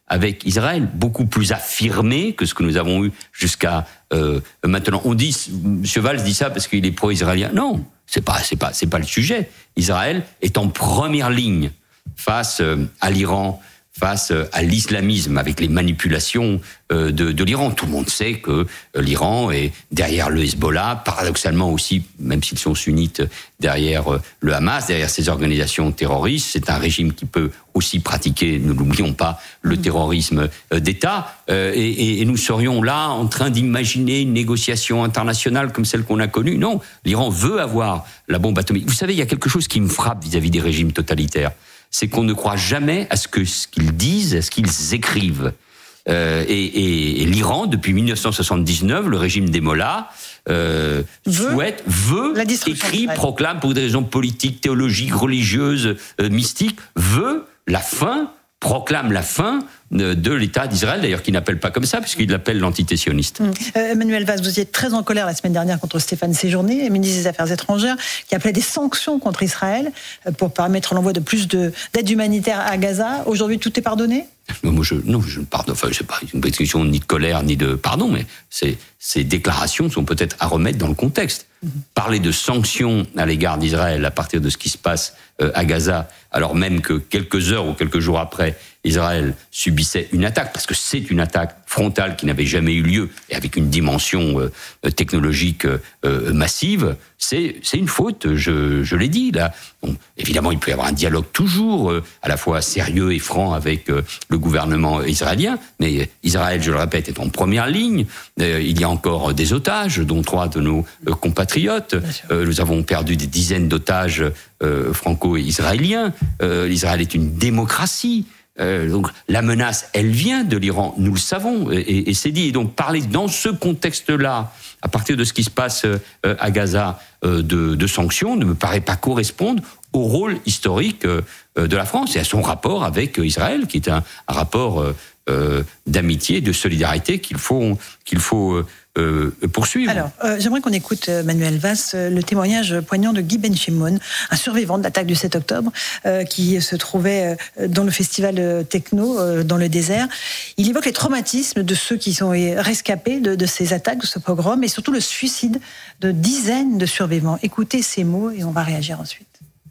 Speaker 19: avec Israël, beaucoup plus affirmé que ce que nous avons eu jusqu'à euh, maintenant. On dit, M. Valls dit ça parce qu'il est pro-israélien. Non, c'est pas, c'est pas, c'est pas le sujet. Israël est en première ligne face euh, à l'Iran, face à l'islamisme, avec les manipulations de, de l'Iran. Tout le monde sait que l'Iran est derrière le Hezbollah, paradoxalement aussi, même s'ils sont sunnites, derrière le Hamas, derrière ces organisations terroristes. C'est un régime qui peut aussi pratiquer, ne l'oublions pas, le terrorisme d'État. Et, et nous serions là en train d'imaginer une négociation internationale comme celle qu'on a connue. Non, l'Iran veut avoir la bombe atomique. Vous savez, il y a quelque chose qui me frappe vis-à-vis des régimes totalitaires. C'est qu'on ne croit jamais à ce que ce qu'ils disent, à ce qu'ils écrivent. Euh, et, et, et l'Iran, depuis dix-neuf cent soixante-dix-neuf, le régime des mollahs, euh, veut, souhaite, veut, écrit, proclame pour des raisons politiques, théologiques, religieuses, euh, mystiques, veut la fin, proclame la fin de l'État d'Israël, d'ailleurs, qui n'appelle pas comme ça, puisqu'il l'appelle l'entité sioniste.
Speaker 1: Mmh. Euh, Emmanuel Valls, vous étiez très en colère la semaine dernière contre Stéphane Séjourné, ministre des Affaires étrangères, qui appelait des sanctions contre Israël pour permettre l'envoi de plus de, d'aide humanitaire à Gaza. Aujourd'hui, tout est pardonné ?
Speaker 19: Moi, je, non, je ne pardonne. Enfin, c'est pas une question ni de colère ni de pardon, mais ces, ces déclarations sont peut-être à remettre dans le contexte. Mmh. Parler de sanctions à l'égard d'Israël à partir de ce qui se passe euh, à Gaza, alors même que quelques heures ou quelques jours après, Israël subissait une attaque, parce que c'est une attaque frontale qui n'avait jamais eu lieu, et avec une dimension euh, technologique euh, massive, c'est, c'est une faute, je, je l'ai dit. Là. Bon, évidemment, il peut y avoir un dialogue toujours, euh, à la fois sérieux et franc avec euh, le gouvernement israélien, mais Israël, je le répète, est en première ligne. Euh, il y a encore des otages, dont trois de nos euh, compatriotes. Euh, nous avons perdu des dizaines d'otages euh, franco-israéliens. Euh, L'Israël est une démocratie. Euh, donc la menace, elle vient de l'Iran, nous le savons, et, et c'est dit. Et donc parler dans ce contexte-là, à partir de ce qui se passe euh, à Gaza, euh, de, de sanctions, ne me paraît pas correspondre au rôle historique euh, de la France et à son rapport avec Israël, qui est un, un rapport euh, euh, d'amitié, de solidarité qu'il faut, qu'il faut euh, Euh, poursuivre.
Speaker 1: Alors, euh, j'aimerais qu'on écoute, euh, Manuel Valls, euh, le témoignage poignant de Guy Ben-Shimon, un survivant de l'attaque du sept octobre, euh, qui se trouvait euh, dans le festival euh, techno, euh, dans le désert. Il évoque les traumatismes de ceux qui sont rescapés de, de ces attaques, de ce pogrom, et surtout le suicide de dizaines de survivants. Écoutez ces mots et on va réagir ensuite.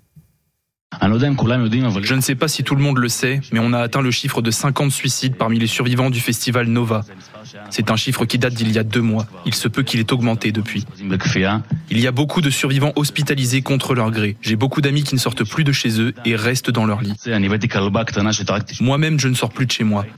Speaker 8: Je ne sais pas si tout le monde le sait, mais on a atteint le chiffre de cinquante suicides parmi les survivants du festival Nova. C'est un chiffre qui date d'il y a deux mois. Il se peut qu'il ait augmenté depuis. Il y a beaucoup de survivants hospitalisés contre leur gré. J'ai beaucoup d'amis qui ne sortent plus de chez eux et restent dans leur lit. Moi-même, je ne sors plus de chez moi.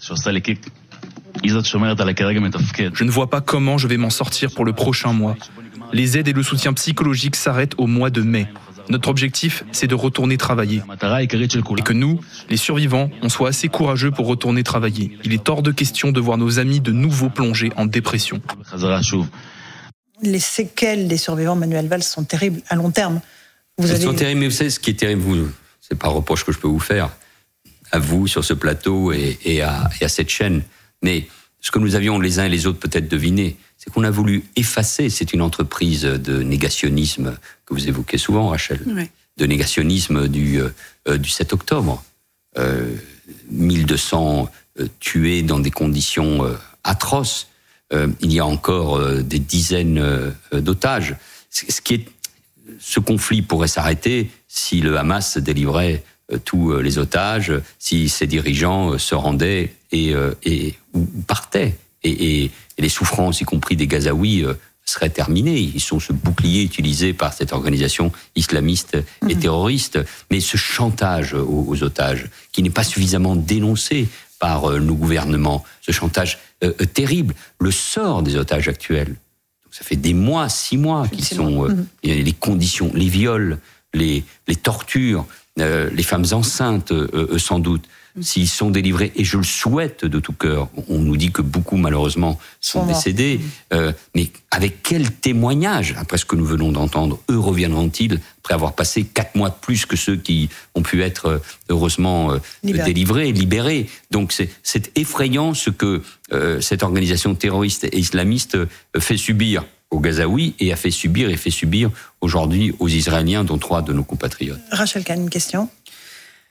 Speaker 8: Je ne vois pas comment je vais m'en sortir pour le prochain mois. Les aides et le soutien psychologique s'arrêtent au mois de mai. Notre objectif, c'est de retourner travailler. Et que nous, les survivants, on soit assez courageux pour retourner travailler. Il est hors de question de voir nos amis de nouveau plongés en dépression.
Speaker 1: Les séquelles des survivants, Manuel Valls, sont terribles à long terme.
Speaker 19: Vous Elles avez... sont terribles, mais vous savez, ce qui est terrible, vous, c'est pas un reproche que je peux vous faire, à vous, sur ce plateau et, et, à, et à cette chaîne, mais ce que nous avions les uns et les autres peut-être deviné, c'est qu'on a voulu effacer, c'est une entreprise de négationnisme que vous évoquez souvent, Rachel, oui. de négationnisme du, euh, du sept octobre. Euh, mille deux cents euh, tués dans des conditions euh, atroces. Euh, il y a encore euh, des dizaines euh, d'otages. Ce, qui est, ce conflit pourrait s'arrêter si le Hamas délivrait euh, tous les otages, si ses dirigeants euh, se rendaient et, euh, et ou partaient. Et, et, et les souffrances, y compris des Gazaouis, euh, seraient terminées. Ils sont ce bouclier utilisé par cette organisation islamiste et mmh. terroriste. Mais ce chantage aux, aux otages, qui n'est pas suffisamment dénoncé par euh, nos gouvernements, ce chantage euh, euh, terrible, le sort des otages actuels. Donc, ça fait des mois, six mois qu'ils sont... Euh, mmh. les conditions, les viols, les, les tortures, euh, les femmes enceintes, euh, euh, sans doute, s'ils sont délivrés, et je le souhaite de tout cœur, on nous dit que beaucoup malheureusement sont décédés, euh, mais avec quel témoignage, après ce que nous venons d'entendre, eux reviendront-ils après avoir passé quatre mois de plus que ceux qui ont pu être heureusement euh, Libéré. délivrés, libérés. Donc c'est, c'est effrayant ce que euh, cette organisation terroriste et islamiste euh, fait subir aux Gazaouis et a fait subir et fait subir aujourd'hui aux Israéliens, dont trois de nos compatriotes.
Speaker 1: Rachel Kahn, une question.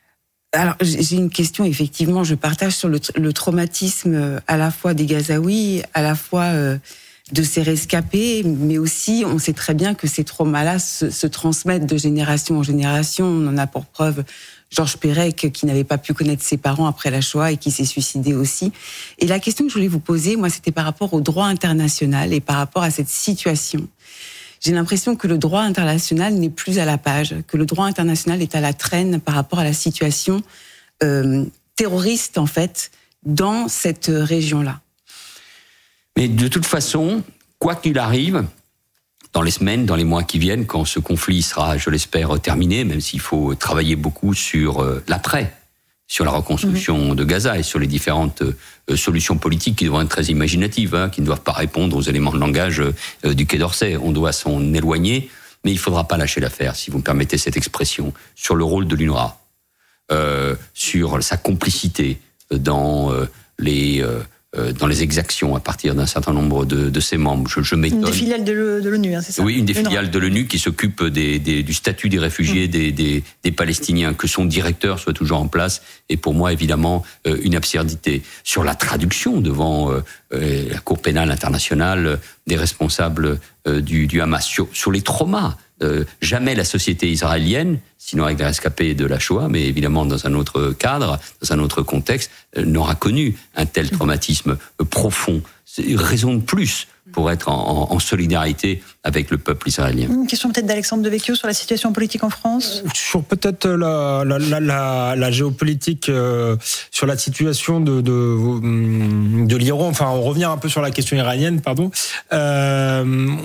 Speaker 7: Alors, j'ai une question, effectivement, je partage sur le, le traumatisme à la fois des Gazaouis, à la fois euh, de ces rescapés, mais aussi, on sait très bien que ces traumas-là se, se transmettent de génération en génération. On en a pour preuve Georges Perec, qui n'avait pas pu connaître ses parents après la Shoah et qui s'est suicidé aussi. Et la question que je voulais vous poser, moi, c'était par rapport au droit international et par rapport à cette situation. J'ai l'impression que le droit international n'est plus à la page, que le droit international est à la traîne par rapport à la situation euh, terroriste, en fait, dans cette région-là.
Speaker 19: Mais de toute façon, quoi qu'il arrive, dans les semaines, dans les mois qui viennent, quand ce conflit sera, je l'espère, terminé, même s'il faut travailler beaucoup sur euh, l'après, sur la reconstruction mmh. de Gaza et sur les différentes euh, solutions politiques qui devront être très imaginatives, hein, qui ne doivent pas répondre aux éléments de langage euh, du Quai d'Orsay. On doit s'en éloigner, mais il ne faudra pas lâcher l'affaire, si vous me permettez cette expression, sur le rôle de l'UNRWA, euh, sur sa complicité dans euh, les... Euh, dans les exactions à partir d'un certain nombre de, de ses membres. Je, je m'étonne.
Speaker 1: Une des filiales de l'ONU, hein, c'est ça?
Speaker 19: Oui, une des filiales de l'ONU qui s'occupe des, des, du statut des réfugiés mmh. des, des, des Palestiniens, que son directeur soit toujours en place, et pour moi, évidemment, euh, une absurdité. Sur la traduction devant euh, euh, la Cour pénale internationale euh, des responsables euh, du, du Hamas, sur, sur les traumas, euh, jamais la société israélienne, sinon avec les rescapés de la Shoah, mais évidemment dans un autre cadre, dans un autre contexte, n'aura connu un tel traumatisme profond. C'est une raison de plus pour être en, en, en solidarité avec le peuple israélien.
Speaker 1: Une question peut-être d'Alexandre Devecchio sur la situation politique en France.
Speaker 2: Sur peut-être la, la, la, la, la géopolitique, euh, sur la situation de, de, de l'Iran, enfin on revient un peu sur la question iranienne, pardon. Euh,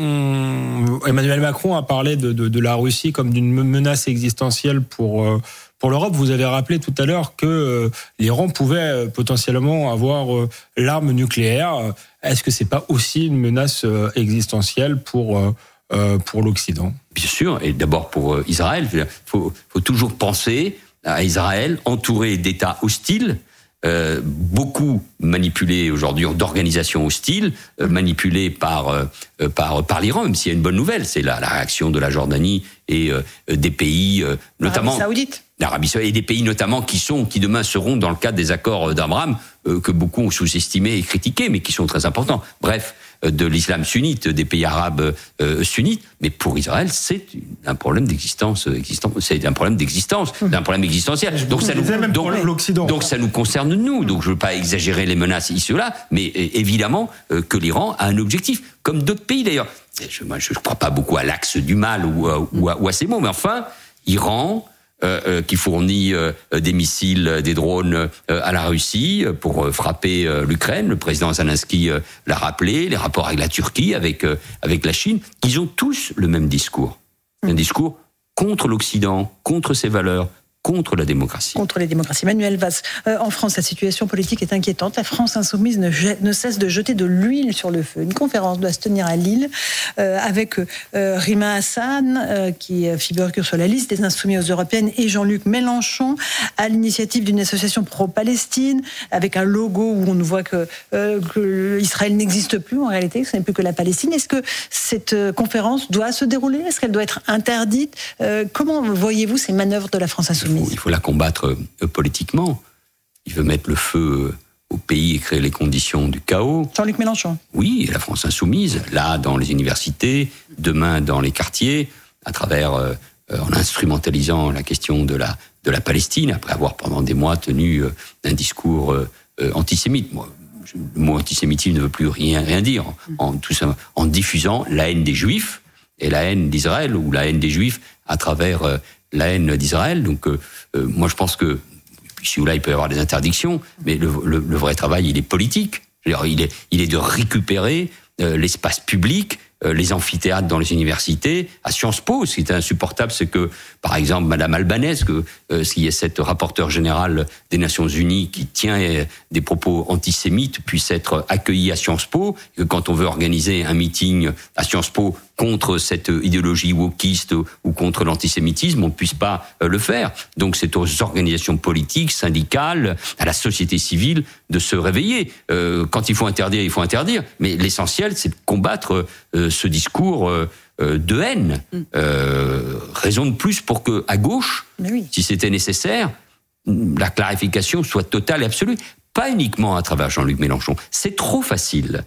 Speaker 2: on, Emmanuel Macron a parlé de, de, de la Russie comme d'une menace existentielle pour... Euh, Pour l'Europe, vous avez rappelé tout à l'heure que euh, l'Iran pouvait euh, potentiellement avoir euh, l'arme nucléaire. Est-ce que c'est pas aussi une menace euh, existentielle pour euh, euh, pour l'Occident?
Speaker 19: Bien sûr, et d'abord pour euh, Israël. Il faut, faut toujours penser à Israël entouré d'États hostiles, euh, beaucoup manipulés aujourd'hui d'organisations hostiles, euh, manipulés par euh, par par l'Iran. Même s'il y a une bonne nouvelle, c'est la, la réaction de la Jordanie et euh, des pays, euh, notamment
Speaker 1: l'Arabie Saoudite.
Speaker 19: L'Arabie Saoudite et des pays notamment qui sont, qui demain seront dans le cadre des accords d'Abraham, euh, que beaucoup ont sous-estimés et critiqués, mais qui sont très importants. Bref, euh, de l'islam sunnite, des pays arabes euh, sunnites. Mais pour Israël, c'est un problème d'existence, existant, c'est un problème d'existence, un problème existentiel. Donc ça nous, donc, donc ça nous concerne nous. Donc je veux pas exagérer les menaces ici ou là, mais évidemment euh, que l'Iran a un objectif, comme d'autres pays d'ailleurs. Je ne crois pas beaucoup à l'axe du mal ou, ou, à, ou à ces mots, mais enfin, Iran. Euh, euh, qui fournit euh, des missiles, des drones euh, à la Russie pour euh, frapper euh, l'Ukraine. Le président Zelensky euh, l'a rappelé, les rapports avec la Turquie, avec, euh, avec la Chine. Ils ont tous le même discours. Un discours contre l'Occident, contre ses valeurs, contre la démocratie.
Speaker 1: Contre les démocraties. Manuel Valls, euh, en France, la situation politique est inquiétante. La France insoumise ne, jette, ne cesse de jeter de l'huile sur le feu. Une conférence doit se tenir à Lille euh, avec euh, Rima Hassan, euh, qui figure sur la liste des insoumis aux européennes, et Jean-Luc Mélenchon, à l'initiative d'une association pro-Palestine, avec un logo où on voit que, euh, que Israël n'existe plus en réalité, que ce n'est plus que la Palestine. Est-ce que cette conférence doit se dérouler? Est-ce qu'elle doit être interdite? euh, Comment voyez-vous ces manœuvres de la France insoumise?
Speaker 19: Il faut la combattre politiquement. Il veut mettre le feu au pays et créer les conditions du chaos.
Speaker 1: Jean-Luc Mélenchon.
Speaker 19: Oui, la France insoumise, là, dans les universités, demain dans les quartiers, à travers, euh, en instrumentalisant la question de la, de la Palestine, après avoir pendant des mois tenu euh, un discours euh, antisémite. Moi, je, le mot antisémitisme ne veut plus rien, rien dire. En, tout ça, en diffusant la haine des Juifs et la haine d'Israël, ou la haine des Juifs à travers... Euh, la haine d'Israël. Donc, euh, euh, moi, je pense que ici ou là, il peut y avoir des interdictions, mais le, le, le vrai travail, il est politique. C'est-à-dire, il est, il est de récupérer euh, l'espace public, euh, les amphithéâtres dans les universités. À Sciences Po, ce qui est insupportable, c'est que, par exemple, Madame Albanese, que euh, qui est cette rapporteure générale des Nations Unies qui tient euh, des propos antisémites, puisse être accueillie à Sciences Po, et que quand on veut organiser un meeting à Sciences Po contre cette idéologie wokiste ou contre l'antisémitisme, on ne puisse pas le faire. Donc c'est aux organisations politiques, syndicales, à la société civile de se réveiller. Euh, quand il faut interdire, il faut interdire. Mais l'essentiel, c'est de combattre euh, ce discours euh, de haine. Euh, raison de plus pour que, à gauche, oui. si c'était nécessaire, la clarification soit totale et absolue. Pas uniquement à travers Jean-Luc Mélenchon. C'est trop facile.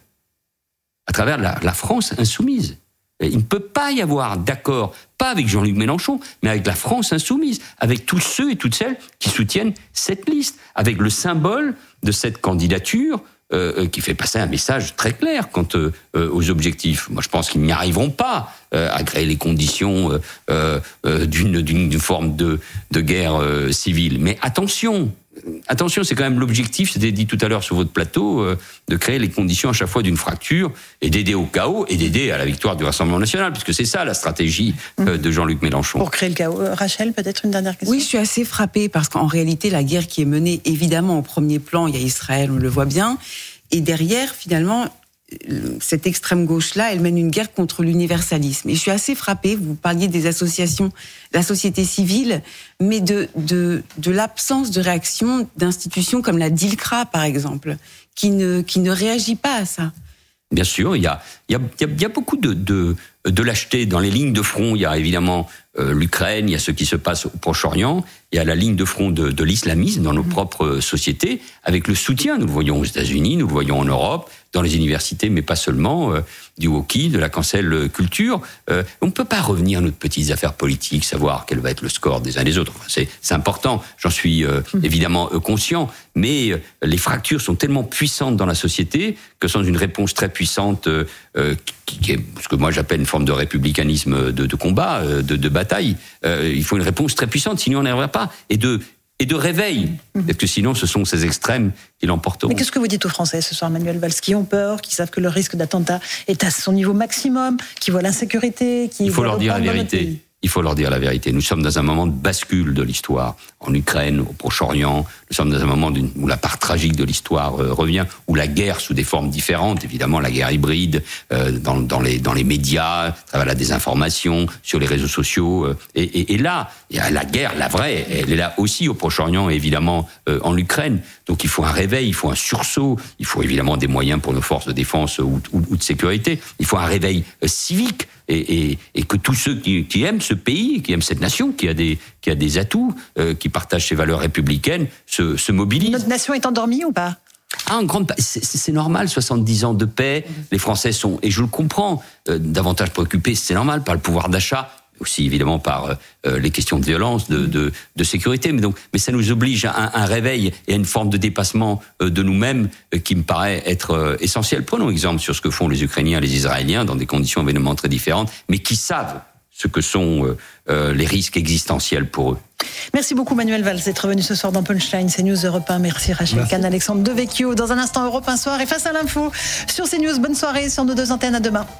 Speaker 19: À travers la, la France insoumise. Il ne peut pas y avoir d'accord, pas avec Jean-Luc Mélenchon, mais avec la France insoumise, avec tous ceux et toutes celles qui soutiennent cette liste, avec le symbole de cette candidature euh, qui fait passer un message très clair quant euh, aux objectifs. Moi, je pense qu'ils n'y arriveront pas euh, à créer les conditions euh, euh, d'une, d'une forme de, de guerre euh, civile. Mais attention, Attention, c'est quand même l'objectif, c'était dit tout à l'heure sur votre plateau, euh, de créer les conditions à chaque fois d'une fracture et d'aider au chaos et d'aider à la victoire du Rassemblement national, puisque c'est ça la stratégie euh, de Jean-Luc Mélenchon.
Speaker 1: Pour créer le chaos. Rachel, peut-être une dernière question.
Speaker 7: Oui, je suis assez frappée parce qu'en réalité, la guerre qui est menée, évidemment, au premier plan, il y a Israël, on le voit bien, et derrière, finalement, cette extrême gauche-là, elle mène une guerre contre l'universalisme. Et je suis assez frappée, vous parliez des associations, de la société civile, mais de, de, de l'absence de réaction d'institutions comme la DILCRA, par exemple, qui ne, qui ne réagit pas à ça.
Speaker 19: Bien sûr, il y a, il y a, il y a beaucoup de, de, de lâcheté dans les lignes de front. Il y a évidemment euh, l'Ukraine, il y a ce qui se passe au Proche-Orient, il y a la ligne de front de, de l'islamisme dans nos mmh. propres sociétés, avec le soutien, nous le voyons aux États-Unis, nous le voyons en Europe, dans les universités, mais pas seulement, euh, du hockey, de la cancel culture. Euh, on ne peut pas revenir à nos petites affaires politiques, savoir quel va être le score des uns des autres. Enfin, c'est, c'est important, j'en suis euh, mmh. évidemment euh, conscient, mais euh, les fractures sont tellement puissantes dans la société que sans une réponse très puissante, euh, euh, qui, qui est ce que moi j'appelle une forme de républicanisme de, de combat, euh, de, de bataille, euh, il faut une réponse très puissante, sinon on n'y arrivera pas. Et de et de réveil, parce que sinon ce sont ces extrêmes qui l'emporteront.
Speaker 1: Mais qu'est-ce que vous dites aux Français ce soir, Manuel Valls, qui ont peur, qui savent que le risque d'attentat est à son niveau maximum, qui voient l'insécurité, qui
Speaker 19: Il faut
Speaker 1: voient
Speaker 19: leur dire la vérité. Il faut leur dire la vérité. Nous sommes dans un moment de bascule de l'histoire. En Ukraine, au Proche-Orient, nous sommes dans un moment où la part tragique de l'histoire euh, revient, où la guerre sous des formes différentes, évidemment la guerre hybride, euh, dans, dans, les, dans les médias, à travers la désinformation, sur les réseaux sociaux. Euh, et, et, et là, il y a la guerre, la vraie, elle est là aussi au Proche-Orient et évidemment euh, en Ukraine. Donc il faut un réveil, il faut un sursaut, il faut évidemment des moyens pour nos forces de défense ou, ou, ou de sécurité. Il faut un réveil euh, civique. Et, et, et que tous ceux qui, qui aiment ce pays, qui aiment cette nation, qui a des, qui a des atouts, euh, qui partagent ses valeurs républicaines, se, se mobilisent.
Speaker 1: Notre nation est endormie ou pas ?
Speaker 19: Ah, en grande, c'est, c'est normal, soixante-dix ans de paix, les Français sont, et je le comprends, euh, davantage préoccupés, c'est normal, par le pouvoir d'achat, aussi évidemment par euh, les questions de violence, de, de, de sécurité, mais donc, mais ça nous oblige à un, un réveil et à une forme de dépassement euh, de nous-mêmes euh, qui me paraît être euh, essentiel. Prenons exemple sur ce que font les Ukrainiens, les Israéliens, dans des conditions évidemment très différentes, mais qui savent ce que sont euh, euh, les risques existentiels pour eux.
Speaker 1: Merci beaucoup Manuel Valls d'être venu ce soir dans Punchline, CNews Europe un. Merci Rachel Kahn, Alexandre Devecchio. Dans un instant, Europe un soir et face à l'info sur CNews. Bonne soirée sur nos deux antennes. À demain.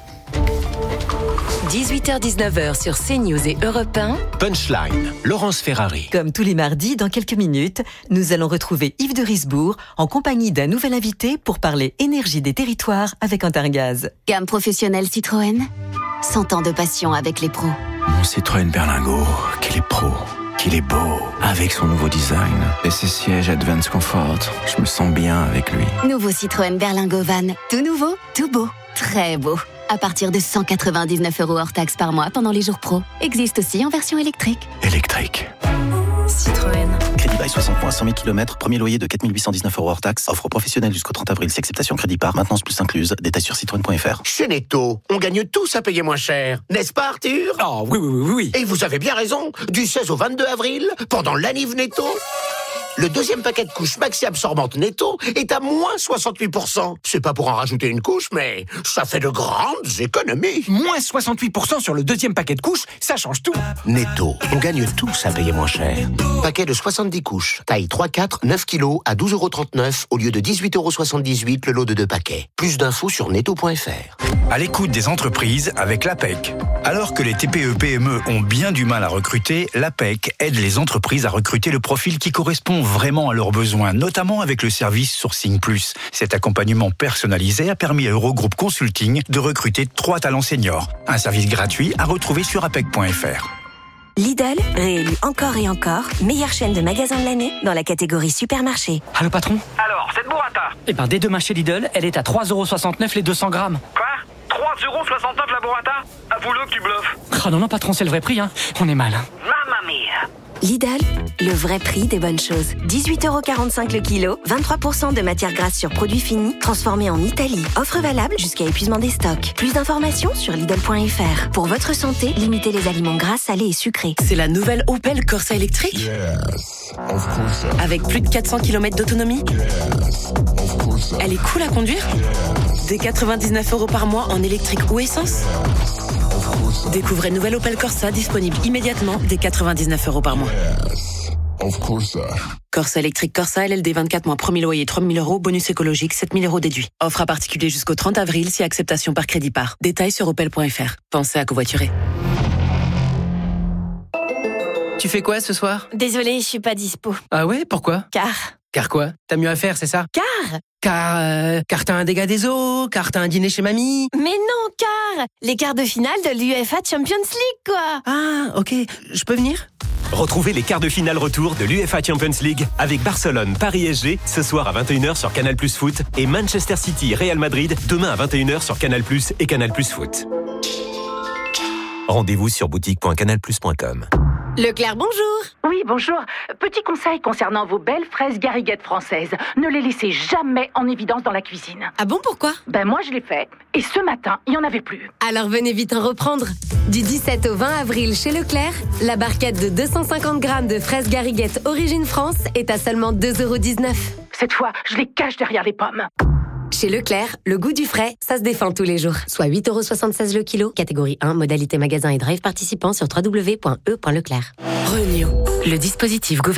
Speaker 22: dix-huit heures dix-neuf heures sur CNews et Europe un.
Speaker 25: Punchline, Laurence Ferrari.
Speaker 22: Comme tous les mardis, dans quelques minutes, nous allons retrouver Yves de Risbourg en compagnie d'un nouvel invité pour parler énergie des territoires avec Intergaz.
Speaker 11: Gamme professionnelle Citroën, cent ans de passion avec les pros.
Speaker 9: Mon Citroën Berlingo, qu'il est pro, qu'il est beau. Avec son nouveau design et ses sièges Advance Comfort, je me sens bien avec lui.
Speaker 11: Nouveau Citroën Berlingo Van, tout nouveau, tout beau, très beau. À partir de cent quatre-vingt-dix-neuf euros hors taxe par mois pendant les jours pro. Existe aussi en version électrique.
Speaker 9: Électrique.
Speaker 22: Citroën.
Speaker 20: Crédit bail soixante points à cent mille kilomètres. Premier loyer de quatre mille huit cent dix-neuf euros hors taxe. Offre professionnelle jusqu'au trente avril. C'est acceptation crédit par maintenance plus incluse. Détails sur citroën point f r.
Speaker 13: Chez Netto, on gagne tous à payer moins cher. N'est-ce pas, Arthur ?
Speaker 21: Oh, oui, oui, oui, oui.
Speaker 13: Et vous avez bien raison. Du seize au vingt-deux avril, pendant l'anniv Netto, le deuxième paquet de couches maxi absorbantes Netto est à moins soixante-huit pour cent. C'est pas pour en rajouter une couche, mais ça fait de grandes économies.
Speaker 21: Moins soixante-huit pour cent sur le deuxième paquet de couches, ça change tout.
Speaker 13: Netto, on gagne tous à payer moins cher. Paquet de soixante-dix couches, taille trois quatre, neuf kilos à douze euros trente-neuf au lieu de dix-huit euros soixante-dix-huit le lot de deux paquets. Plus d'infos sur netto point f r.
Speaker 23: À l'écoute des entreprises avec l'A P E C. Alors que les T P E P M E ont bien du mal à recruter, l'A P E C aide les entreprises à recruter le profil qui correspond vraiment à leurs besoins, notamment avec le service Sourcing Plus. Cet accompagnement personnalisé a permis à Eurogroupe Consulting de recruter trois talents seniors. Un service gratuit à retrouver sur apec point f r.
Speaker 22: Lidl, réélu encore et encore, meilleure chaîne de magasins de l'année dans la catégorie supermarché.
Speaker 24: Allô patron ?
Speaker 26: Alors, cette burrata ?
Speaker 24: Eh ben dès demain chez Lidl, elle est à trois euros soixante-neuf les deux cents grammes.
Speaker 26: Quoi ? trois euros soixante-neuf la burrata ? Avoue-le que tu bluffes.
Speaker 24: Ah non non patron, c'est le vrai prix, hein. On est mal.
Speaker 26: Mamma mia.
Speaker 3: Lidl, le vrai prix des bonnes choses. dix-huit euros quarante-cinq le kilo, vingt-trois pour cent de matière grasse sur produits finis, transformés en Italie. Offre valable jusqu'à épuisement des stocks. Plus d'informations sur Lidl point F R. Pour votre santé, limitez les aliments gras, salés et sucrés.
Speaker 4: C'est la nouvelle Opel Corsa électrique ?
Speaker 5: Yes, of course.
Speaker 4: Avec plus de quatre cents kilomètres d'autonomie ?
Speaker 5: Yes, of course.
Speaker 4: Elle est cool à conduire ?
Speaker 5: Yes.
Speaker 4: Des quatre-vingt-dix-neuf euros par mois en électrique ou essence ? Découvrez nouvelle Opel Corsa disponible immédiatement dès quatre-vingt-dix-neuf euros par mois.
Speaker 5: Yes, of course.
Speaker 4: Corsa électrique Corsa L L D vingt-quatre mois, premier loyer trois mille euros, bonus écologique sept mille euros déduits. Offre à particulier jusqu'au trente avril si acceptation par crédit par. Détails sur opel point F R. Pensez à covoiturer.
Speaker 24: Tu fais quoi ce soir ?
Speaker 6: Désolée, je suis pas dispo.
Speaker 24: Ah ouais, pourquoi ?
Speaker 6: Car...
Speaker 24: Car quoi ? T'as mieux à faire, c'est ça ?
Speaker 6: Car
Speaker 24: Car... Euh, car t'as un dégât des eaux, car t'as un dîner chez mamie.
Speaker 6: Mais non, car les quarts de finale de l'U E F A Champions League, quoi.
Speaker 24: Ah, ok. Je peux venir ?
Speaker 10: Retrouvez les quarts de finale retour de l'U E F A Champions League avec Barcelone, Paris S G, ce soir à vingt et une heures sur Canal Plus Foot et Manchester City, Real Madrid, demain à vingt et une heures sur Canal Plus et Canal Plus Foot. Rendez-vous sur boutique point canal plus point com.
Speaker 6: Leclerc, bonjour.
Speaker 12: Oui, bonjour. Petit conseil concernant vos belles fraises gariguettes françaises. Ne les laissez jamais en évidence dans la cuisine.
Speaker 6: Ah bon, pourquoi ?
Speaker 12: Ben moi, je l'ai fait. Et ce matin, il n'y en avait plus.
Speaker 6: Alors venez vite en reprendre. Du dix-sept au vingt avril chez Leclerc, la barquette de deux cent cinquante grammes de fraises gariguettes Origine France est à seulement deux euros dix-neuf.
Speaker 12: Cette fois, je les cache derrière les pommes.
Speaker 6: Chez Leclerc, le goût du frais, ça se défend tous les jours. Soit huit euros soixante-seize le kilo, catégorie un, modalité magasin et drive participant sur w w w point e point leclerc.
Speaker 4: Renew, le dispositif gouvernemental